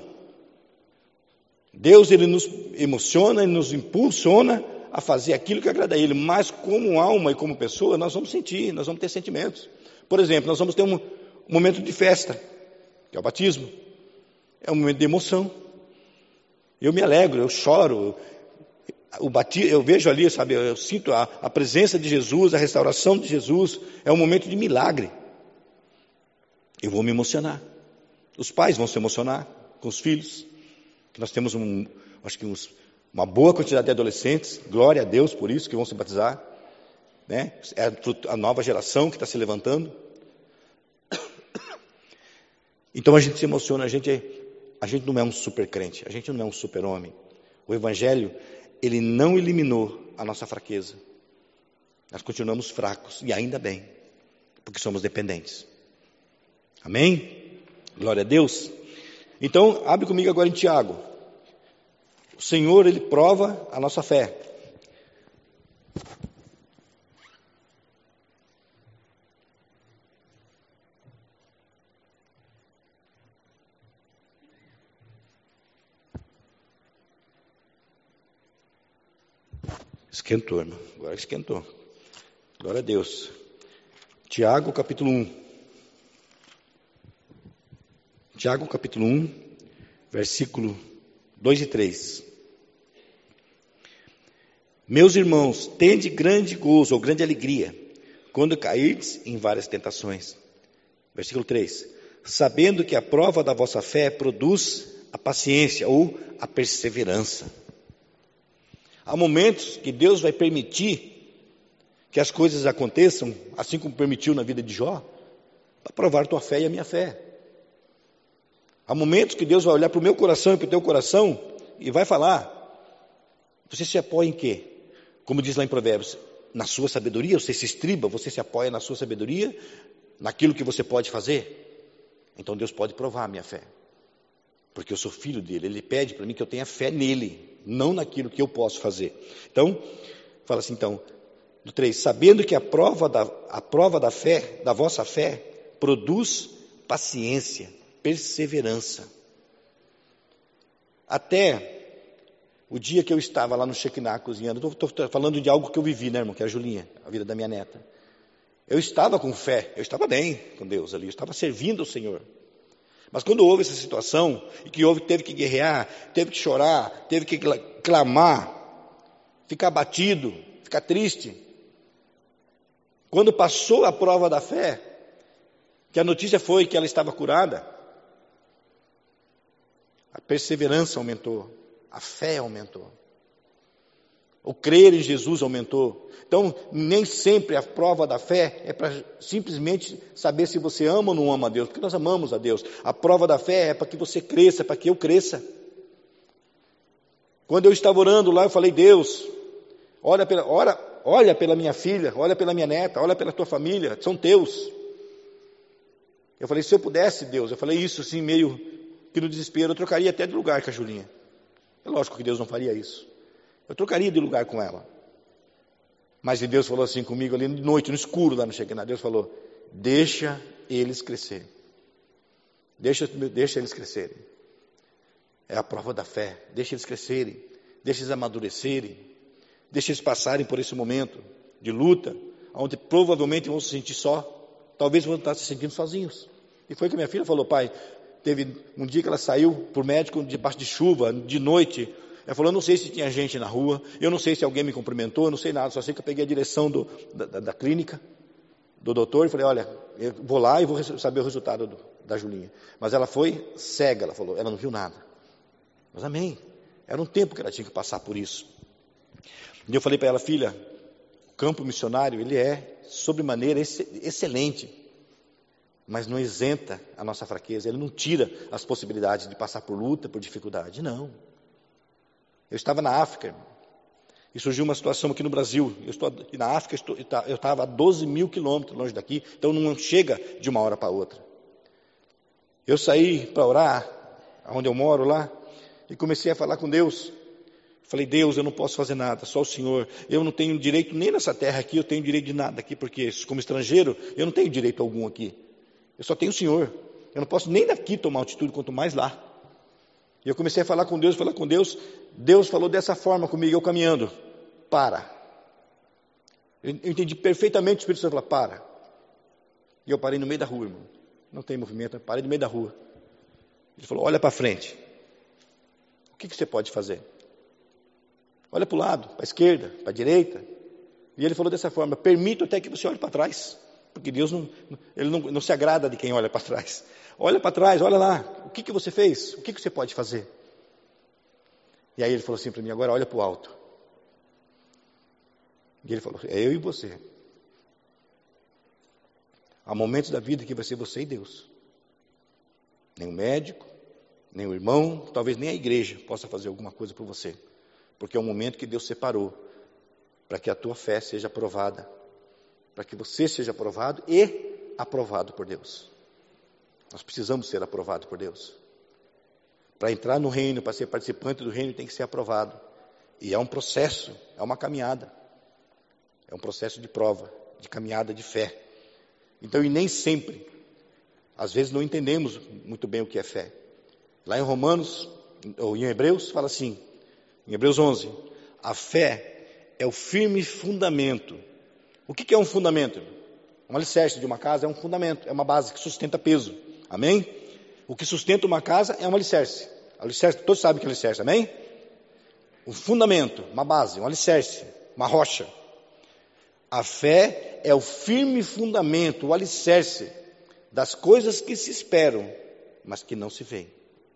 Deus ele nos emociona e nos impulsiona a fazer aquilo que agrada a Ele, mas como alma e como pessoa, nós vamos sentir, nós vamos ter sentimentos. Por exemplo, nós vamos ter um momento de festa, que é o batismo. É um momento de emoção. Eu me alegro, eu choro. Eu vejo ali, sabe, eu sinto a presença de Jesus, a restauração de Jesus. É um momento de milagre. Eu vou me emocionar. Os pais vão se emocionar com os filhos. Nós temos uma boa quantidade de adolescentes, glória a Deus por isso, que vão se batizar, né? É a nova geração que está se levantando. Então a gente se emociona, a gente não é um super crente, a gente não é um super homem. O Evangelho, ele não eliminou a nossa fraqueza. Nós continuamos fracos, e ainda bem, porque somos dependentes. Amém? Glória a Deus. Então, abre comigo agora em Tiago. O Senhor, Ele prova a nossa fé. Esquentou, irmão. Agora esquentou. Glória a Deus. Tiago, capítulo 1. Tiago, capítulo 1, versículo 2 e 3. Meus irmãos, tende grande gozo ou grande alegria, quando cairdes em várias tentações. Versículo 3. Sabendo que a prova da vossa fé produz a paciência ou a perseverança. Há momentos que Deus vai permitir que as coisas aconteçam, assim como permitiu na vida de Jó, para provar a tua fé e a minha fé. Há momentos que Deus vai olhar para o meu coração e para o teu coração e vai falar, você se apoia em quê? Como diz lá em Provérbios, na sua sabedoria, você se estriba, você se apoia na sua sabedoria, naquilo que você pode fazer. Então Deus pode provar a minha fé, porque eu sou filho dele, ele pede para mim que eu tenha fé nele, não naquilo que eu posso fazer. Então, fala assim então, do 3, sabendo que a prova da fé, da vossa fé, produz paciência, perseverança. Até o dia que eu estava lá no Shekinah cozinhando, estou falando de algo que eu vivi, né, irmão, que é a Julinha, a vida da minha neta. Eu estava com fé, eu estava bem com Deus ali, eu estava servindo ao Senhor. Mas quando houve essa situação, e que teve que guerrear, teve que chorar, teve que clamar, ficar abatido, ficar triste. Quando passou a prova da fé, que a notícia foi que ela estava curada, a perseverança aumentou, a fé aumentou, o crer em Jesus aumentou. Então, nem sempre a prova da fé é para simplesmente saber se você ama ou não ama a Deus, porque nós amamos a Deus. A prova da fé é para que você cresça, para que eu cresça. Quando eu estava orando lá, eu falei, Deus, olha pela minha filha, olha pela minha neta, olha pela tua família, são teus. Eu falei, se eu pudesse, Deus, eu falei isso assim, meio que no desespero, eu trocaria até de lugar com a Julinha. É lógico que Deus não faria isso. Eu trocaria de lugar com ela. Mas Deus falou assim comigo ali de noite, no escuro, lá no Shekinah. Deus falou, deixa eles crescerem. Deixa eles crescerem. É a prova da fé. Deixa eles crescerem. Deixa eles amadurecerem. Deixa eles passarem por esse momento de luta, onde provavelmente vão se sentir só. Talvez vão estar se sentindo sozinhos. E foi o que minha filha falou, pai. Teve um dia que ela saiu por médico debaixo de chuva, de noite. Ela falou, eu não sei se tinha gente na rua, eu não sei se alguém me cumprimentou, eu não sei nada, só sei que eu peguei a direção da clínica, do doutor, e falei, olha, eu vou lá e vou saber o resultado da Julinha. Mas ela foi cega, ela falou, ela não viu nada. Mas amém, era um tempo que ela tinha que passar por isso. E eu falei para ela, filha, o campo missionário, ele é sobremaneira excelente, mas não isenta a nossa fraqueza, ele não tira as possibilidades de passar por luta, por dificuldade, não. Eu estava na África, e surgiu uma situação aqui no Brasil. E na África, eu estava a 12 mil quilômetros longe daqui, então não chega de uma hora para outra. Eu saí para orar, onde eu moro lá, e comecei a falar com Deus. Falei, Deus, eu não posso fazer nada, só o Senhor. Eu não tenho direito nem nessa terra aqui, eu tenho direito de nada aqui, porque como estrangeiro, eu não tenho direito algum aqui. Eu só tenho o Senhor. Eu não posso nem daqui tomar altitude, quanto mais lá. E eu comecei a falar com Deus. Deus falou dessa forma comigo, eu caminhando. Para. Eu entendi perfeitamente o Espírito Santo falou, para. E eu parei no meio da rua, irmão. Não tem movimento, eu parei no meio da rua. Ele falou, olha para frente. O que você pode fazer? Olha para o lado, para a esquerda, para a direita. E ele falou dessa forma, permito até que você olhe para trás. Porque Deus não se agrada de quem olha para trás. Olha para trás, olha lá, o que você fez? O que você pode fazer? E aí ele falou assim para mim, agora olha para o alto. E ele falou, é eu e você. Há momentos da vida que vai ser você e Deus. Nem o médico, nem o irmão, talvez nem a igreja possa fazer alguma coisa por você. Porque é um momento que Deus separou para que a tua fé seja aprovada. Para que você seja aprovado e aprovado por Deus. Nós precisamos ser aprovados por Deus. Para entrar no reino, para ser participante do reino, tem que ser aprovado. E é um processo, é uma caminhada. É um processo de prova, de caminhada de fé. Então, e nem sempre, às vezes não entendemos muito bem o que é fé. Lá em Romanos, ou em Hebreus, fala assim, em Hebreus 11, a fé é o firme fundamento. O que é um fundamento? Um alicerce de uma casa é um fundamento, é uma base que sustenta peso. Amém? O que sustenta uma casa é um alicerce. Alicerce, todos sabem que é alicerce, amém? Um fundamento, uma base, um alicerce, uma rocha. A fé é o firme fundamento, o alicerce das coisas que se esperam, mas que não se veem.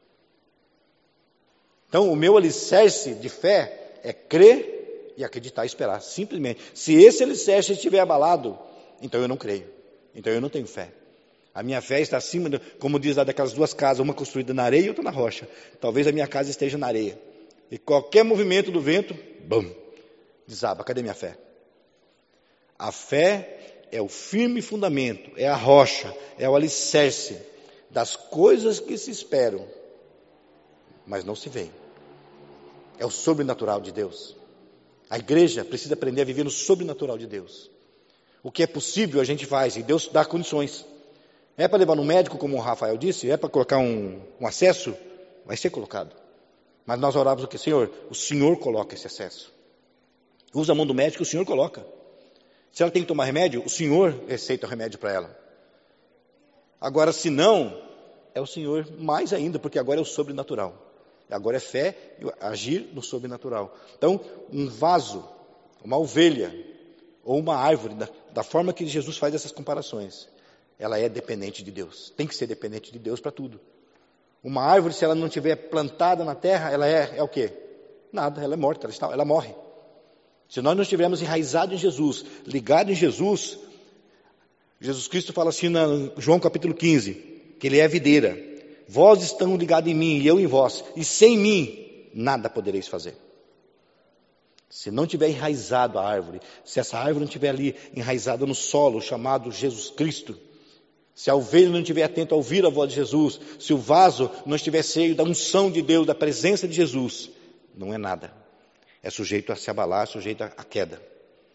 Então, o meu alicerce de fé é crer e acreditar e esperar, simplesmente. Se esse alicerce estiver abalado, então eu não creio, então eu não tenho fé. A minha fé está acima, como diz lá daquelas duas casas, uma construída na areia e outra na rocha. Talvez a minha casa esteja na areia. E qualquer movimento do vento, bum, desaba. Cadê minha fé? A fé é o firme fundamento, é a rocha, é o alicerce das coisas que se esperam, mas não se veem. É o sobrenatural de Deus. A igreja precisa aprender a viver no sobrenatural de Deus. O que é possível a gente faz, e Deus dá condições. É para levar no médico, como o Rafael disse, é para colocar um acesso, vai ser colocado. Mas nós oramos o que? Senhor, o Senhor coloca esse acesso. Usa a mão do médico, o Senhor coloca. Se ela tem que tomar remédio, o Senhor receita o remédio para ela. Agora, se não, é o Senhor mais ainda, porque agora é o sobrenatural. Agora é fé e agir no sobrenatural. Então, um vaso, uma ovelha, ou uma árvore, da forma que Jesus faz essas comparações, ela é dependente de Deus. Tem que ser dependente de Deus para tudo. Uma árvore, se ela não estiver plantada na terra, ela é o quê? Nada, ela é morta, ela morre. Se nós não estivermos enraizados em Jesus, ligados em Jesus, Jesus Cristo fala assim em João capítulo 15, que Ele é a videira. Vós estão ligados em mim e eu em vós, e sem mim nada podereis fazer. Se não tiver enraizado a árvore, se essa árvore não estiver ali enraizada no solo chamado Jesus Cristo, se a ovelha não estiver atenta a ouvir a voz de Jesus, se o vaso não estiver cheio da unção de Deus, da presença de Jesus, não é nada. É sujeito a se abalar, sujeito à queda.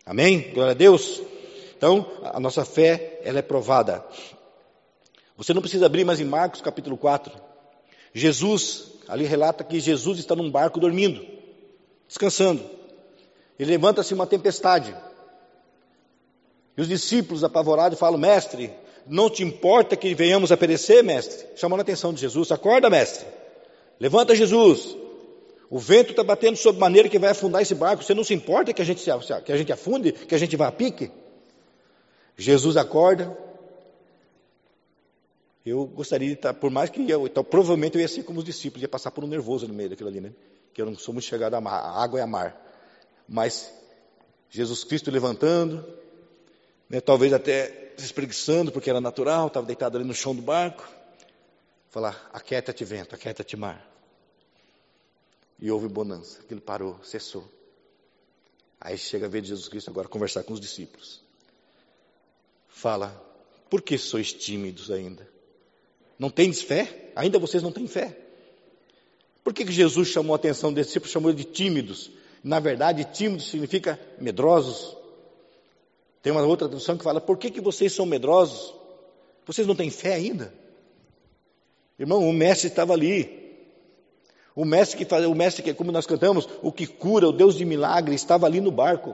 Amém? Glória a Deus. Então, a nossa fé, ela é provada. Você não precisa abrir mais em Marcos capítulo 4. Jesus, ali relata que Jesus está num barco dormindo, descansando. E levanta-se uma tempestade. E os discípulos apavorados falam: mestre, não te importa que venhamos a perecer, mestre? Chamando a atenção de Jesus: acorda, mestre. Levanta, Jesus. O vento está batendo sob maneira que vai afundar esse barco. Você não se importa que a gente afunde, que a gente vá a pique? Jesus acorda. Eu gostaria de estar, por mais que então, provavelmente eu ia ser como os discípulos, ia passar por um nervoso no meio daquilo ali, né? Que eu não sou muito chegado à água e a mar. Mas Jesus Cristo levantando, né, talvez até se espreguiçando, porque era natural, estava deitado ali no chão do barco. Falar: aquieta-te vento, aquieta-te mar. E houve bonança, aquilo parou, cessou. Aí chega a ver Jesus Cristo agora conversar com os discípulos. Fala: por que sois tímidos ainda? Não tendes fé? Ainda vocês não têm fé? Por que Jesus chamou a atenção desses discípulos, chamou eles de tímidos? Na verdade, tímidos significa medrosos. Tem uma outra tradução que fala: por que vocês são medrosos? Vocês não têm fé ainda? Irmão, o mestre estava ali. O mestre que, como nós cantamos, o que cura, o Deus de milagre, estava ali no barco.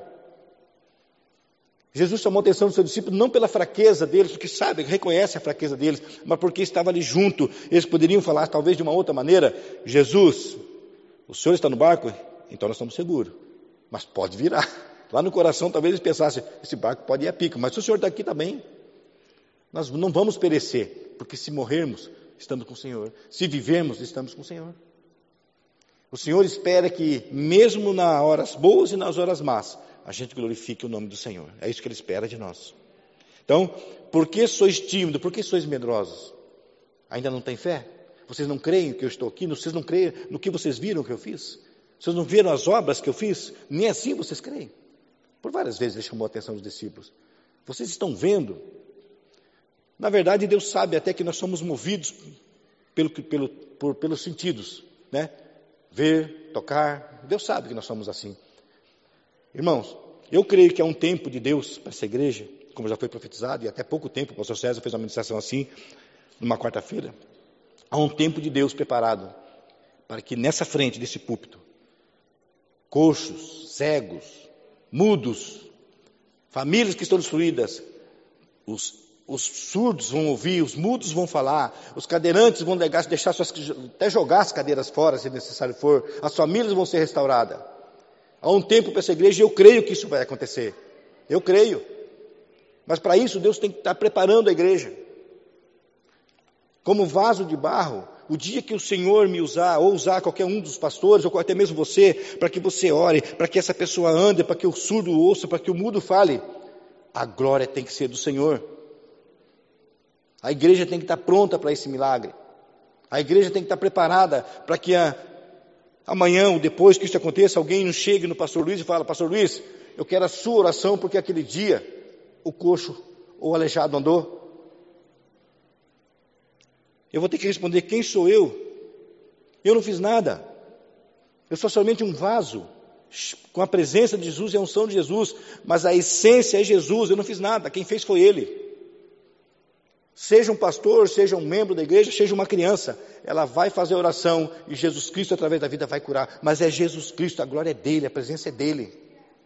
Jesus chamou a atenção dos seus discípulos não pela fraqueza deles, porque sabe, reconhece a fraqueza deles, mas porque estava ali junto. Eles poderiam falar talvez de uma outra maneira: Jesus, o Senhor está no barco? Então nós estamos seguros, mas pode virar. Lá no coração talvez eles pensassem: esse barco pode ir a pico, mas se o Senhor está aqui também, nós não vamos perecer, porque se morrermos, estamos com o Senhor. Se vivermos, estamos com o Senhor. O Senhor espera que, mesmo nas horas boas e nas horas más, a gente glorifique o nome do Senhor. É isso que Ele espera de nós. Então, por que sois tímidos? Por que sois medrosos? Ainda não têm fé? Vocês não creem que eu estou aqui? Vocês não creem no que vocês viram que eu fiz? Vocês não viram as obras que eu fiz? Nem assim vocês creem. Por várias vezes Ele chamou a atenção dos discípulos. Vocês estão vendo? Na verdade, Deus sabe até que nós somos movidos pelos sentidos, né? Ver, tocar. Deus sabe que nós somos assim. Irmãos, eu creio que há um tempo de Deus para essa igreja, como já foi profetizado, e até pouco tempo o pastor César fez uma ministração assim, numa quarta-feira. Há um tempo de Deus preparado para que nessa frente desse púlpito, coxos, cegos, mudos, famílias que estão destruídas, os surdos vão ouvir, os mudos vão falar, os cadeirantes vão deixar até jogar as cadeiras fora, se necessário for, as famílias vão ser restauradas. Há um tempo para essa igreja e eu creio que isso vai acontecer. Eu creio. Mas para isso Deus tem que estar preparando a igreja. Como vaso de barro, o dia que o Senhor me usar, ou usar qualquer um dos pastores, ou até mesmo você, para que você ore, para que essa pessoa ande, para que o surdo ouça, para que o mudo fale, a glória tem que ser do Senhor. A igreja tem que estar pronta para esse milagre. A igreja tem que estar preparada para que amanhã ou depois que isso aconteça, alguém não chegue no pastor Luiz e fale: pastor Luiz, eu quero a sua oração porque aquele dia o coxo ou o aleijado andou. Eu vou ter que responder: quem sou eu? Eu não fiz nada. Eu sou somente um vaso com a presença de Jesus e a unção de Jesus, mas a essência é Jesus. Eu não fiz nada, quem fez foi Ele. Seja um pastor, seja um membro da igreja, seja uma criança, ela vai fazer a oração e Jesus Cristo através da vida vai curar, mas é Jesus Cristo, a glória é dele, a presença é dele.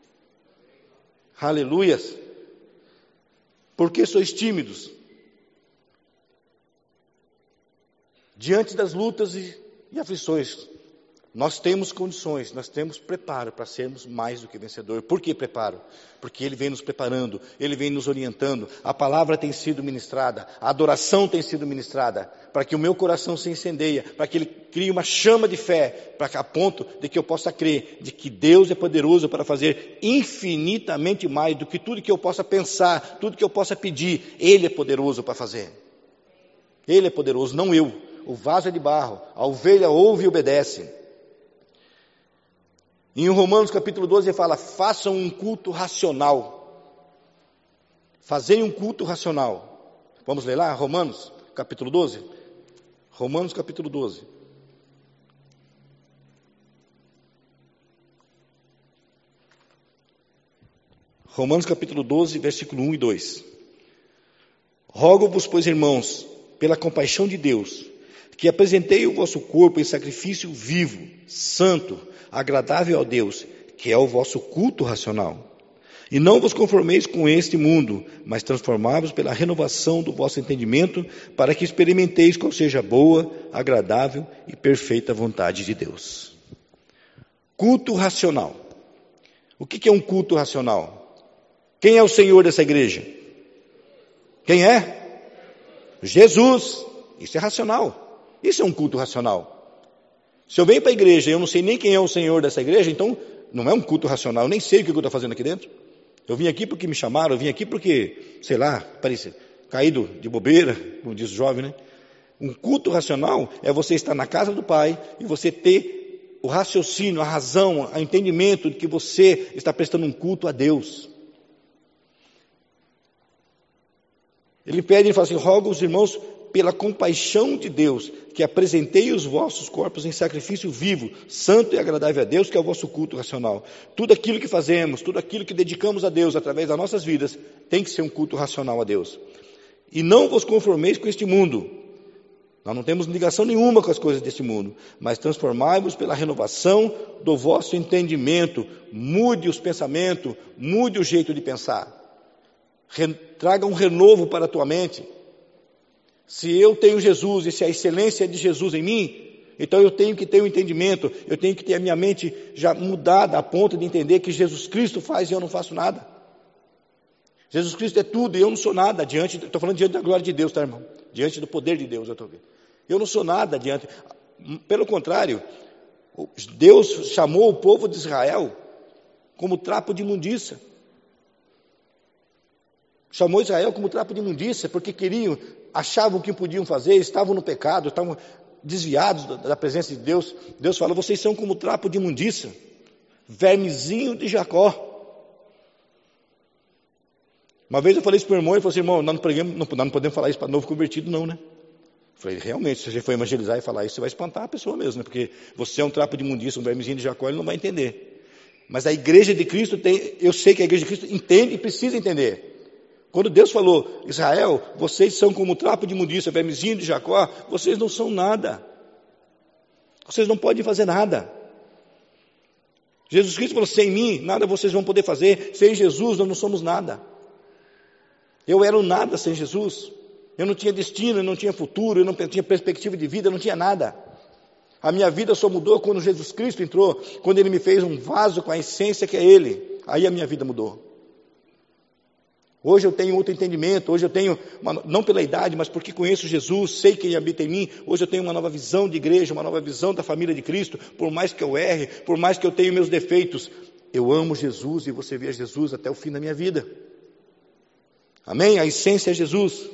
Aleluias. Por que sois tímidos? Diante das lutas e aflições, nós temos condições, nós temos preparo para sermos mais do que vencedor. Por que preparo? Porque Ele vem nos preparando, Ele vem nos orientando, a palavra tem sido ministrada, a adoração tem sido ministrada, para que o meu coração se incendeie, para que Ele crie uma chama de fé, para a ponto de que eu possa crer de que Deus é poderoso para fazer infinitamente mais do que tudo que eu possa pensar, tudo que eu possa pedir. Ele é poderoso para fazer. Ele é poderoso, não eu. O vaso é de barro, a ovelha ouve e obedece. Em Romanos capítulo 12 ele fala: façam um culto racional. Fazei um culto racional. Vamos ler lá, Romanos capítulo 12? Romanos capítulo 12. Romanos capítulo 12, versículo 1 e 2. Rogo-vos, pois, irmãos, pela compaixão de Deus, que apresentei o vosso corpo em sacrifício vivo, santo, agradável a Deus, que é o vosso culto racional. E não vos conformeis com este mundo, mas transformai-vos pela renovação do vosso entendimento, para que experimenteis qual seja a boa, agradável e perfeita vontade de Deus. Culto racional. O que é um culto racional? Quem é o Senhor dessa igreja? Quem é? Jesus. Isso é racional. Isso é um culto racional. Se eu venho para a igreja e eu não sei nem quem é o Senhor dessa igreja, então não é um culto racional. Eu nem sei o que eu estou fazendo aqui dentro. Eu vim aqui porque me chamaram, eu vim aqui porque, sei lá, parece caído de bobeira, como diz o jovem, né? Um culto racional é você estar na casa do Pai e você ter o raciocínio, a razão, o entendimento de que você está prestando um culto a Deus. Ele pede, ele fala assim, rogo os irmãos pela compaixão de Deus, que apresentei os vossos corpos em sacrifício vivo, santo e agradável a Deus, que é o vosso culto racional. Tudo aquilo que fazemos, tudo aquilo que dedicamos a Deus através das nossas vidas, tem que ser um culto racional a Deus. E não vos conformeis com este mundo. Nós não temos ligação nenhuma com as coisas deste mundo, mas transformai-vos pela renovação do vosso entendimento. Mude os pensamentos, mude o jeito de pensar. Traga um renovo para a tua mente. Se eu tenho Jesus e se a excelência é de Jesus em mim, então eu tenho que ter um entendimento, eu tenho que ter a minha mente já mudada a ponto de entender que Jesus Cristo faz e eu não faço nada. Jesus Cristo é tudo e eu não sou nada estou falando diante da glória de Deus, tá, irmão? Diante do poder de Deus, eu não sou nada diante, pelo contrário, Deus chamou o povo de Israel como trapo de imundícia. Chamou Israel como trapo de imundícia, porque achavam que podiam fazer, estavam no pecado, estavam desviados da presença de Deus. Deus fala, vocês são como trapo de imundícia, vermezinho de Jacó. Uma vez eu falei isso para o irmão, ele falou assim, irmão, nós não podemos falar isso para novo convertido não, né? Eu falei, realmente, se você for evangelizar e falar isso, você vai espantar a pessoa mesmo, né? Porque você é um trapo de imundícia, um vermezinho de Jacó, ele não vai entender. Mas a igreja de Cristo eu sei que a igreja de Cristo entende e precisa entender. Quando Deus falou, Israel, vocês são como trapo de imundícia, vermezinho de Jacó, vocês não são nada. Vocês não podem fazer nada. Jesus Cristo falou, sem mim, nada vocês vão poder fazer. Sem Jesus, nós não somos nada. Eu era um nada sem Jesus. Eu não tinha destino, eu não tinha futuro, eu não tinha perspectiva de vida, eu não tinha nada. A minha vida só mudou quando Jesus Cristo entrou, quando Ele me fez um vaso com a essência que é Ele. Aí a minha vida mudou. Hoje eu tenho outro entendimento, hoje eu tenho, não pela idade, mas porque conheço Jesus, sei quem habita em mim, hoje eu tenho uma nova visão de igreja, uma nova visão da família de Cristo, por mais que eu erre, por mais que eu tenha meus defeitos, eu amo Jesus e você vê Jesus até o fim da minha vida. Amém? A essência é Jesus.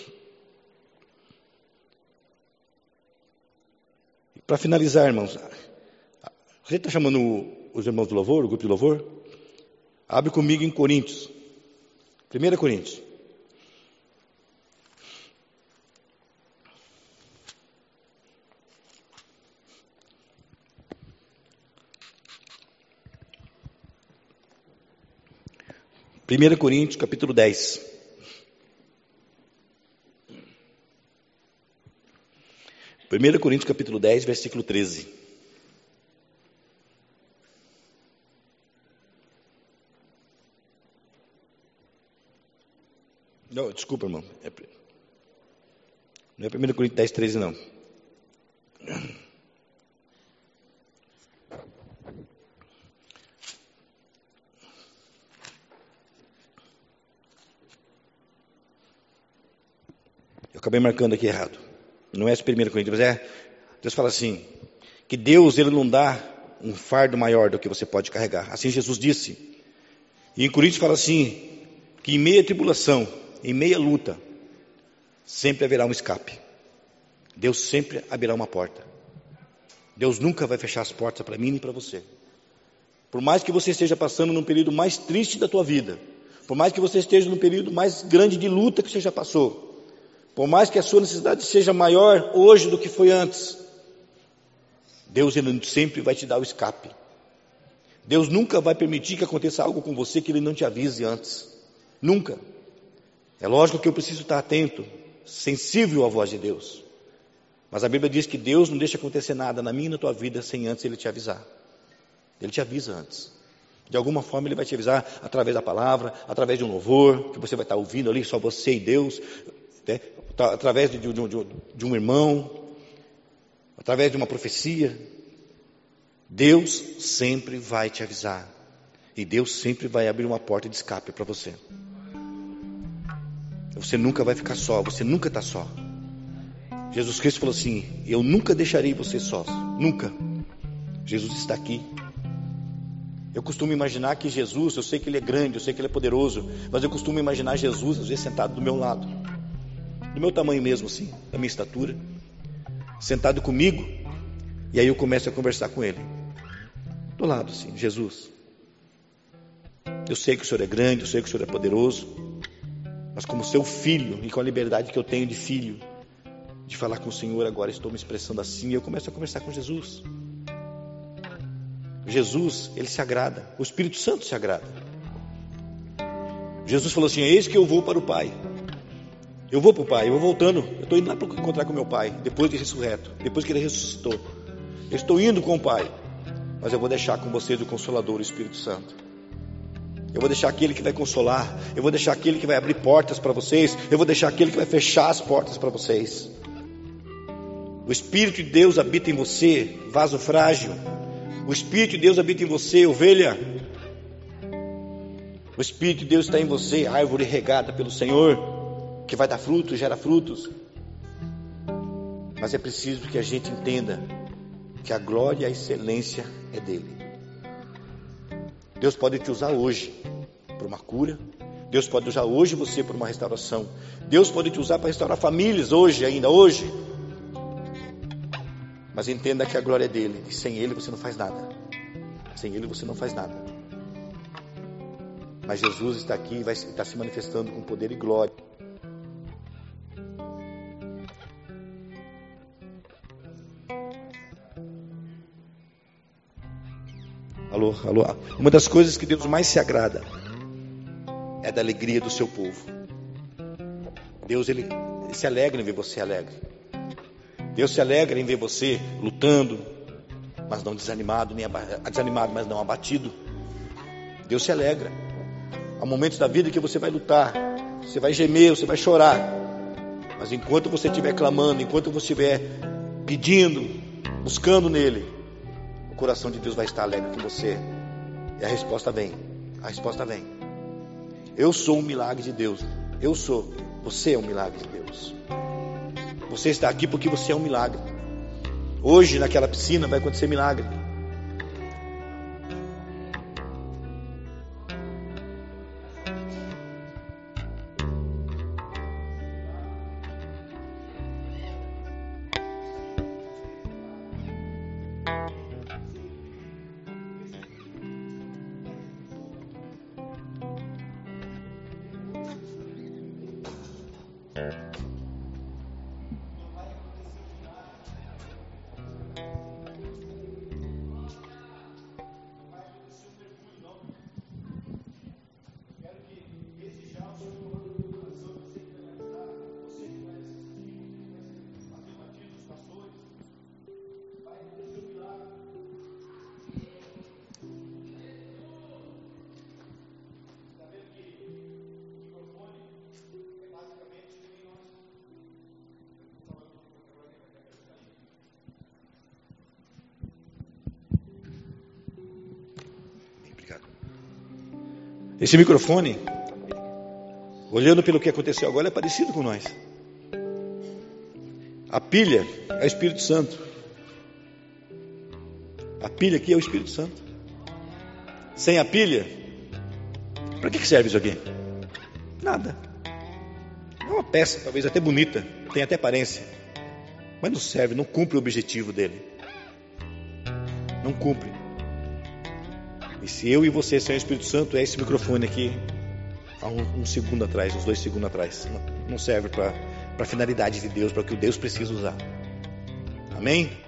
Para finalizar, irmãos, a gente está chamando os irmãos do louvor, o grupo de louvor? Abre comigo em Coríntios. 1 Coríntios. Primeira Coríntios, capítulo 10. Primeira Coríntios, capítulo 10, versículo 13. Não, desculpa, irmão. Não é 1 Coríntios 10, 13, não. Eu acabei marcando aqui errado. Não é 1 Coríntios, mas Deus fala assim, que Deus, Ele não dá um fardo maior do que você pode carregar. Assim Jesus disse. E em Coríntios fala assim, que em meia tribulação, em meia luta, sempre haverá um escape. Deus sempre abrirá uma porta. Deus nunca vai fechar as portas para mim nem para você. Por mais que você esteja passando num período mais triste da tua vida, por mais que você esteja num período mais grande de luta que você já passou, por mais que a sua necessidade seja maior hoje do que foi antes, Deus, Ele sempre vai te dar o escape. Deus nunca vai permitir que aconteça algo com você que Ele não te avise antes. Nunca. É lógico que eu preciso estar atento, sensível à voz de Deus. Mas a Bíblia diz que Deus não deixa acontecer nada na minha e na tua vida sem antes Ele te avisar. Ele te avisa antes. De alguma forma Ele vai te avisar através da palavra, através de um louvor, que você vai estar ouvindo ali, só você e Deus, né? Através de um irmão, através de uma profecia. Deus sempre vai te avisar. E Deus sempre vai abrir uma porta de escape para você. Você nunca vai ficar só, você nunca está só. Jesus Cristo falou assim: eu nunca deixarei você só, nunca. Jesus está aqui. Eu costumo imaginar que Jesus, eu sei que Ele é grande, eu sei que Ele é poderoso, mas eu costumo imaginar Jesus, às vezes, sentado do meu lado, do meu tamanho mesmo assim, da minha estatura, sentado comigo, e aí eu começo a conversar com Ele, do lado assim: Jesus, eu sei que o Senhor é grande, eu sei que o Senhor é poderoso, mas como seu filho, e com a liberdade que eu tenho de filho, de falar com o Senhor, agora estou me expressando assim, e eu começo a conversar com Jesus. Jesus, Ele se agrada, o Espírito Santo se agrada. Jesus falou assim: eis que eu vou para o Pai. Eu vou para o Pai, eu vou voltando, eu estou indo lá para encontrar com meu Pai, depois de ressurreto, depois que Ele ressuscitou. Eu estou indo com o Pai, mas eu vou deixar com vocês o Consolador, o Espírito Santo. Eu vou deixar aquele que vai consolar, eu vou deixar aquele que vai abrir portas para vocês, eu vou deixar aquele que vai fechar as portas para vocês. O Espírito de Deus habita em você, vaso frágil. O Espírito de Deus habita em você, ovelha. O Espírito de Deus está em você, árvore regada pelo Senhor, que vai dar frutos, gera frutos. Mas é preciso que a gente entenda que a glória e a excelência é dele. Deus pode te usar hoje para uma cura. Deus pode usar hoje você para uma restauração. Deus pode te usar para restaurar famílias hoje, ainda hoje. Mas entenda que a glória é dele, e sem ele você não faz nada. Sem ele você não faz nada. Mas Jesus está aqui e vai estar se manifestando com poder e glória. Alô, alô. Uma das coisas que Deus mais se agrada é da alegria do seu povo. Deus, ele se alegra em ver você alegre. Deus se alegra em ver você lutando, mas não desanimado, desanimado, mas não abatido. Deus se alegra. Há momentos da vida que você vai lutar, você vai gemer, você vai chorar. Mas enquanto você estiver clamando, enquanto você estiver pedindo, buscando nele, o coração de Deus vai estar alegre com você. E a resposta vem. A resposta vem. Eu sou um milagre de Deus. Eu sou. Você é um milagre de Deus. Você está aqui porque você é um milagre. Hoje naquela piscina vai acontecer milagre. Esse microfone, olhando pelo que aconteceu agora, é parecido com nós. A pilha é o Espírito Santo. A pilha aqui é o Espírito Santo. Sem a pilha, para que serve isso aqui? Nada. É uma peça, talvez até bonita, tem até aparência, mas não serve, não cumpre o objetivo dele. Não cumpre. E se eu e você sem o Espírito Santo, é esse microfone aqui, há um segundo atrás, uns 2 segundos atrás. Não serve para a finalidade de Deus, para o que o Deus precisa usar. Amém?